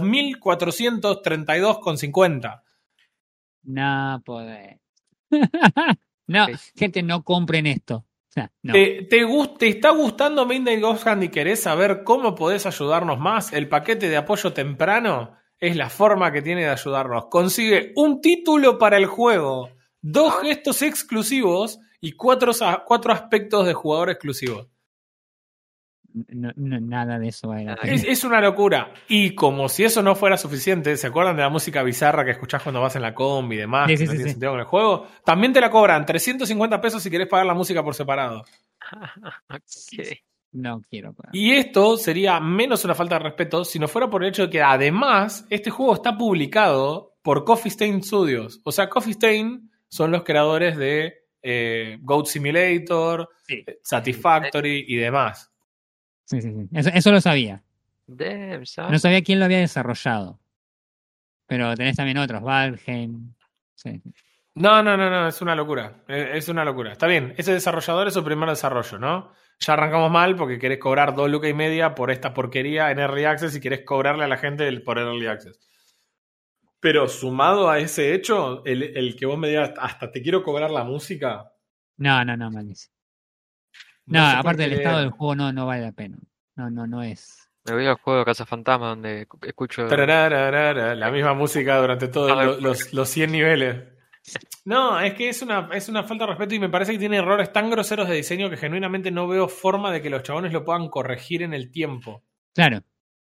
2.432,50. No podés. No, Ok. gente, no compren esto. O sea, no. ¿Te está gustando Midnight Ghost Hunt y querés saber cómo podés ayudarnos más? El paquete de apoyo temprano es la forma que tiene de ayudarnos. Consigue un título para el juego, 2 gestos exclusivos y 4 aspectos de jugador exclusivos. No, nada de eso va a ir a la pena. Es una locura. Y como si eso no fuera suficiente, ¿se acuerdan de la música bizarra que escuchás cuando vas en la combi y demás? Sí, Que sí, no sí, tiene sí. sentido con el juego. También te la cobran 350 pesos si querés pagar la música por separado. Ok. No quiero pagar. Y esto sería menos una falta de respeto si no fuera por el hecho de que además este juego está publicado por Coffee Stain Studios. O sea, Coffee Stain son los creadores de Goat Simulator, Sí. Satisfactory y demás. Sí. Eso lo sabía. Damn, son. No sabía quién lo había desarrollado. Pero tenés también otros, Valheim. Sí. No, es una locura. Es una locura. Está bien, ese desarrollador es su primer desarrollo, ¿no? Ya arrancamos mal porque querés cobrar 2,5 lucas por esta porquería en Early Access y querés cobrarle a la gente por Early Access. Pero sumado a ese hecho, el que vos me digas, hasta te quiero cobrar la música. No, malísimo. No, se aparte puede del estado creer. del juego no vale la pena. No es. Me voy al juego de Casa Fantasma donde escucho. Tarararara, la misma música durante todos los 100 niveles. No, es que es una falta de respeto y me parece que tiene errores tan groseros de diseño que genuinamente no veo forma de que los chabones lo puedan corregir en el tiempo. Claro.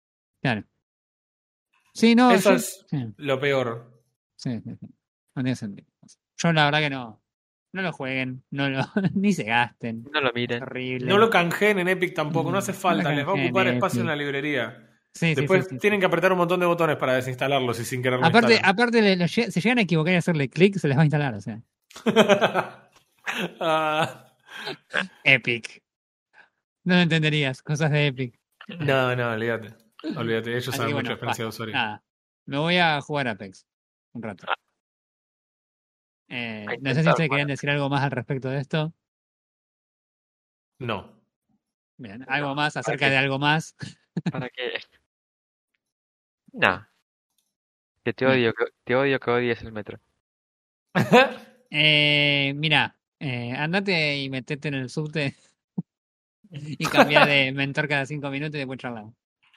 Sí, no, Eso yo- es sí, lo peor. sí. No tiene sentido. Yo la verdad que no. No lo jueguen, ni se gasten. No lo Es miren. horrible. No lo canjeen en Epic tampoco, no hace falta, No lo les va a canjeen ocupar en espacio en Epic. la librería. Sí, Después sí. tienen que apretar un montón de botones para desinstalarlos y sin querer lo Aparte, instalan. se llegan a equivocar y hacerle clic, se les va a instalar, o sea. Ah, Epic. No lo entenderías, cosas de Epic. no, olvídate. Olvídate, ellos Así saben que mucho bueno, de experiencia de usuario. nada. Me voy a jugar Apex un rato. No sé si ustedes querían decir algo más al respecto de esto. No. Bien, algo más acerca qué? de algo más. ¿Para qué? Nah. Que te Bien. odio que odies el metro. Mira, andate y metete en el subte y cambia de mentor cada 5 minutos y después charlamos.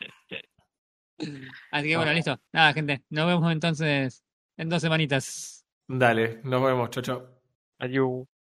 Así que bueno, listo. Nada, gente. Nos vemos entonces en 2 semanitas. Dale, nos vemos, chau. Adiós.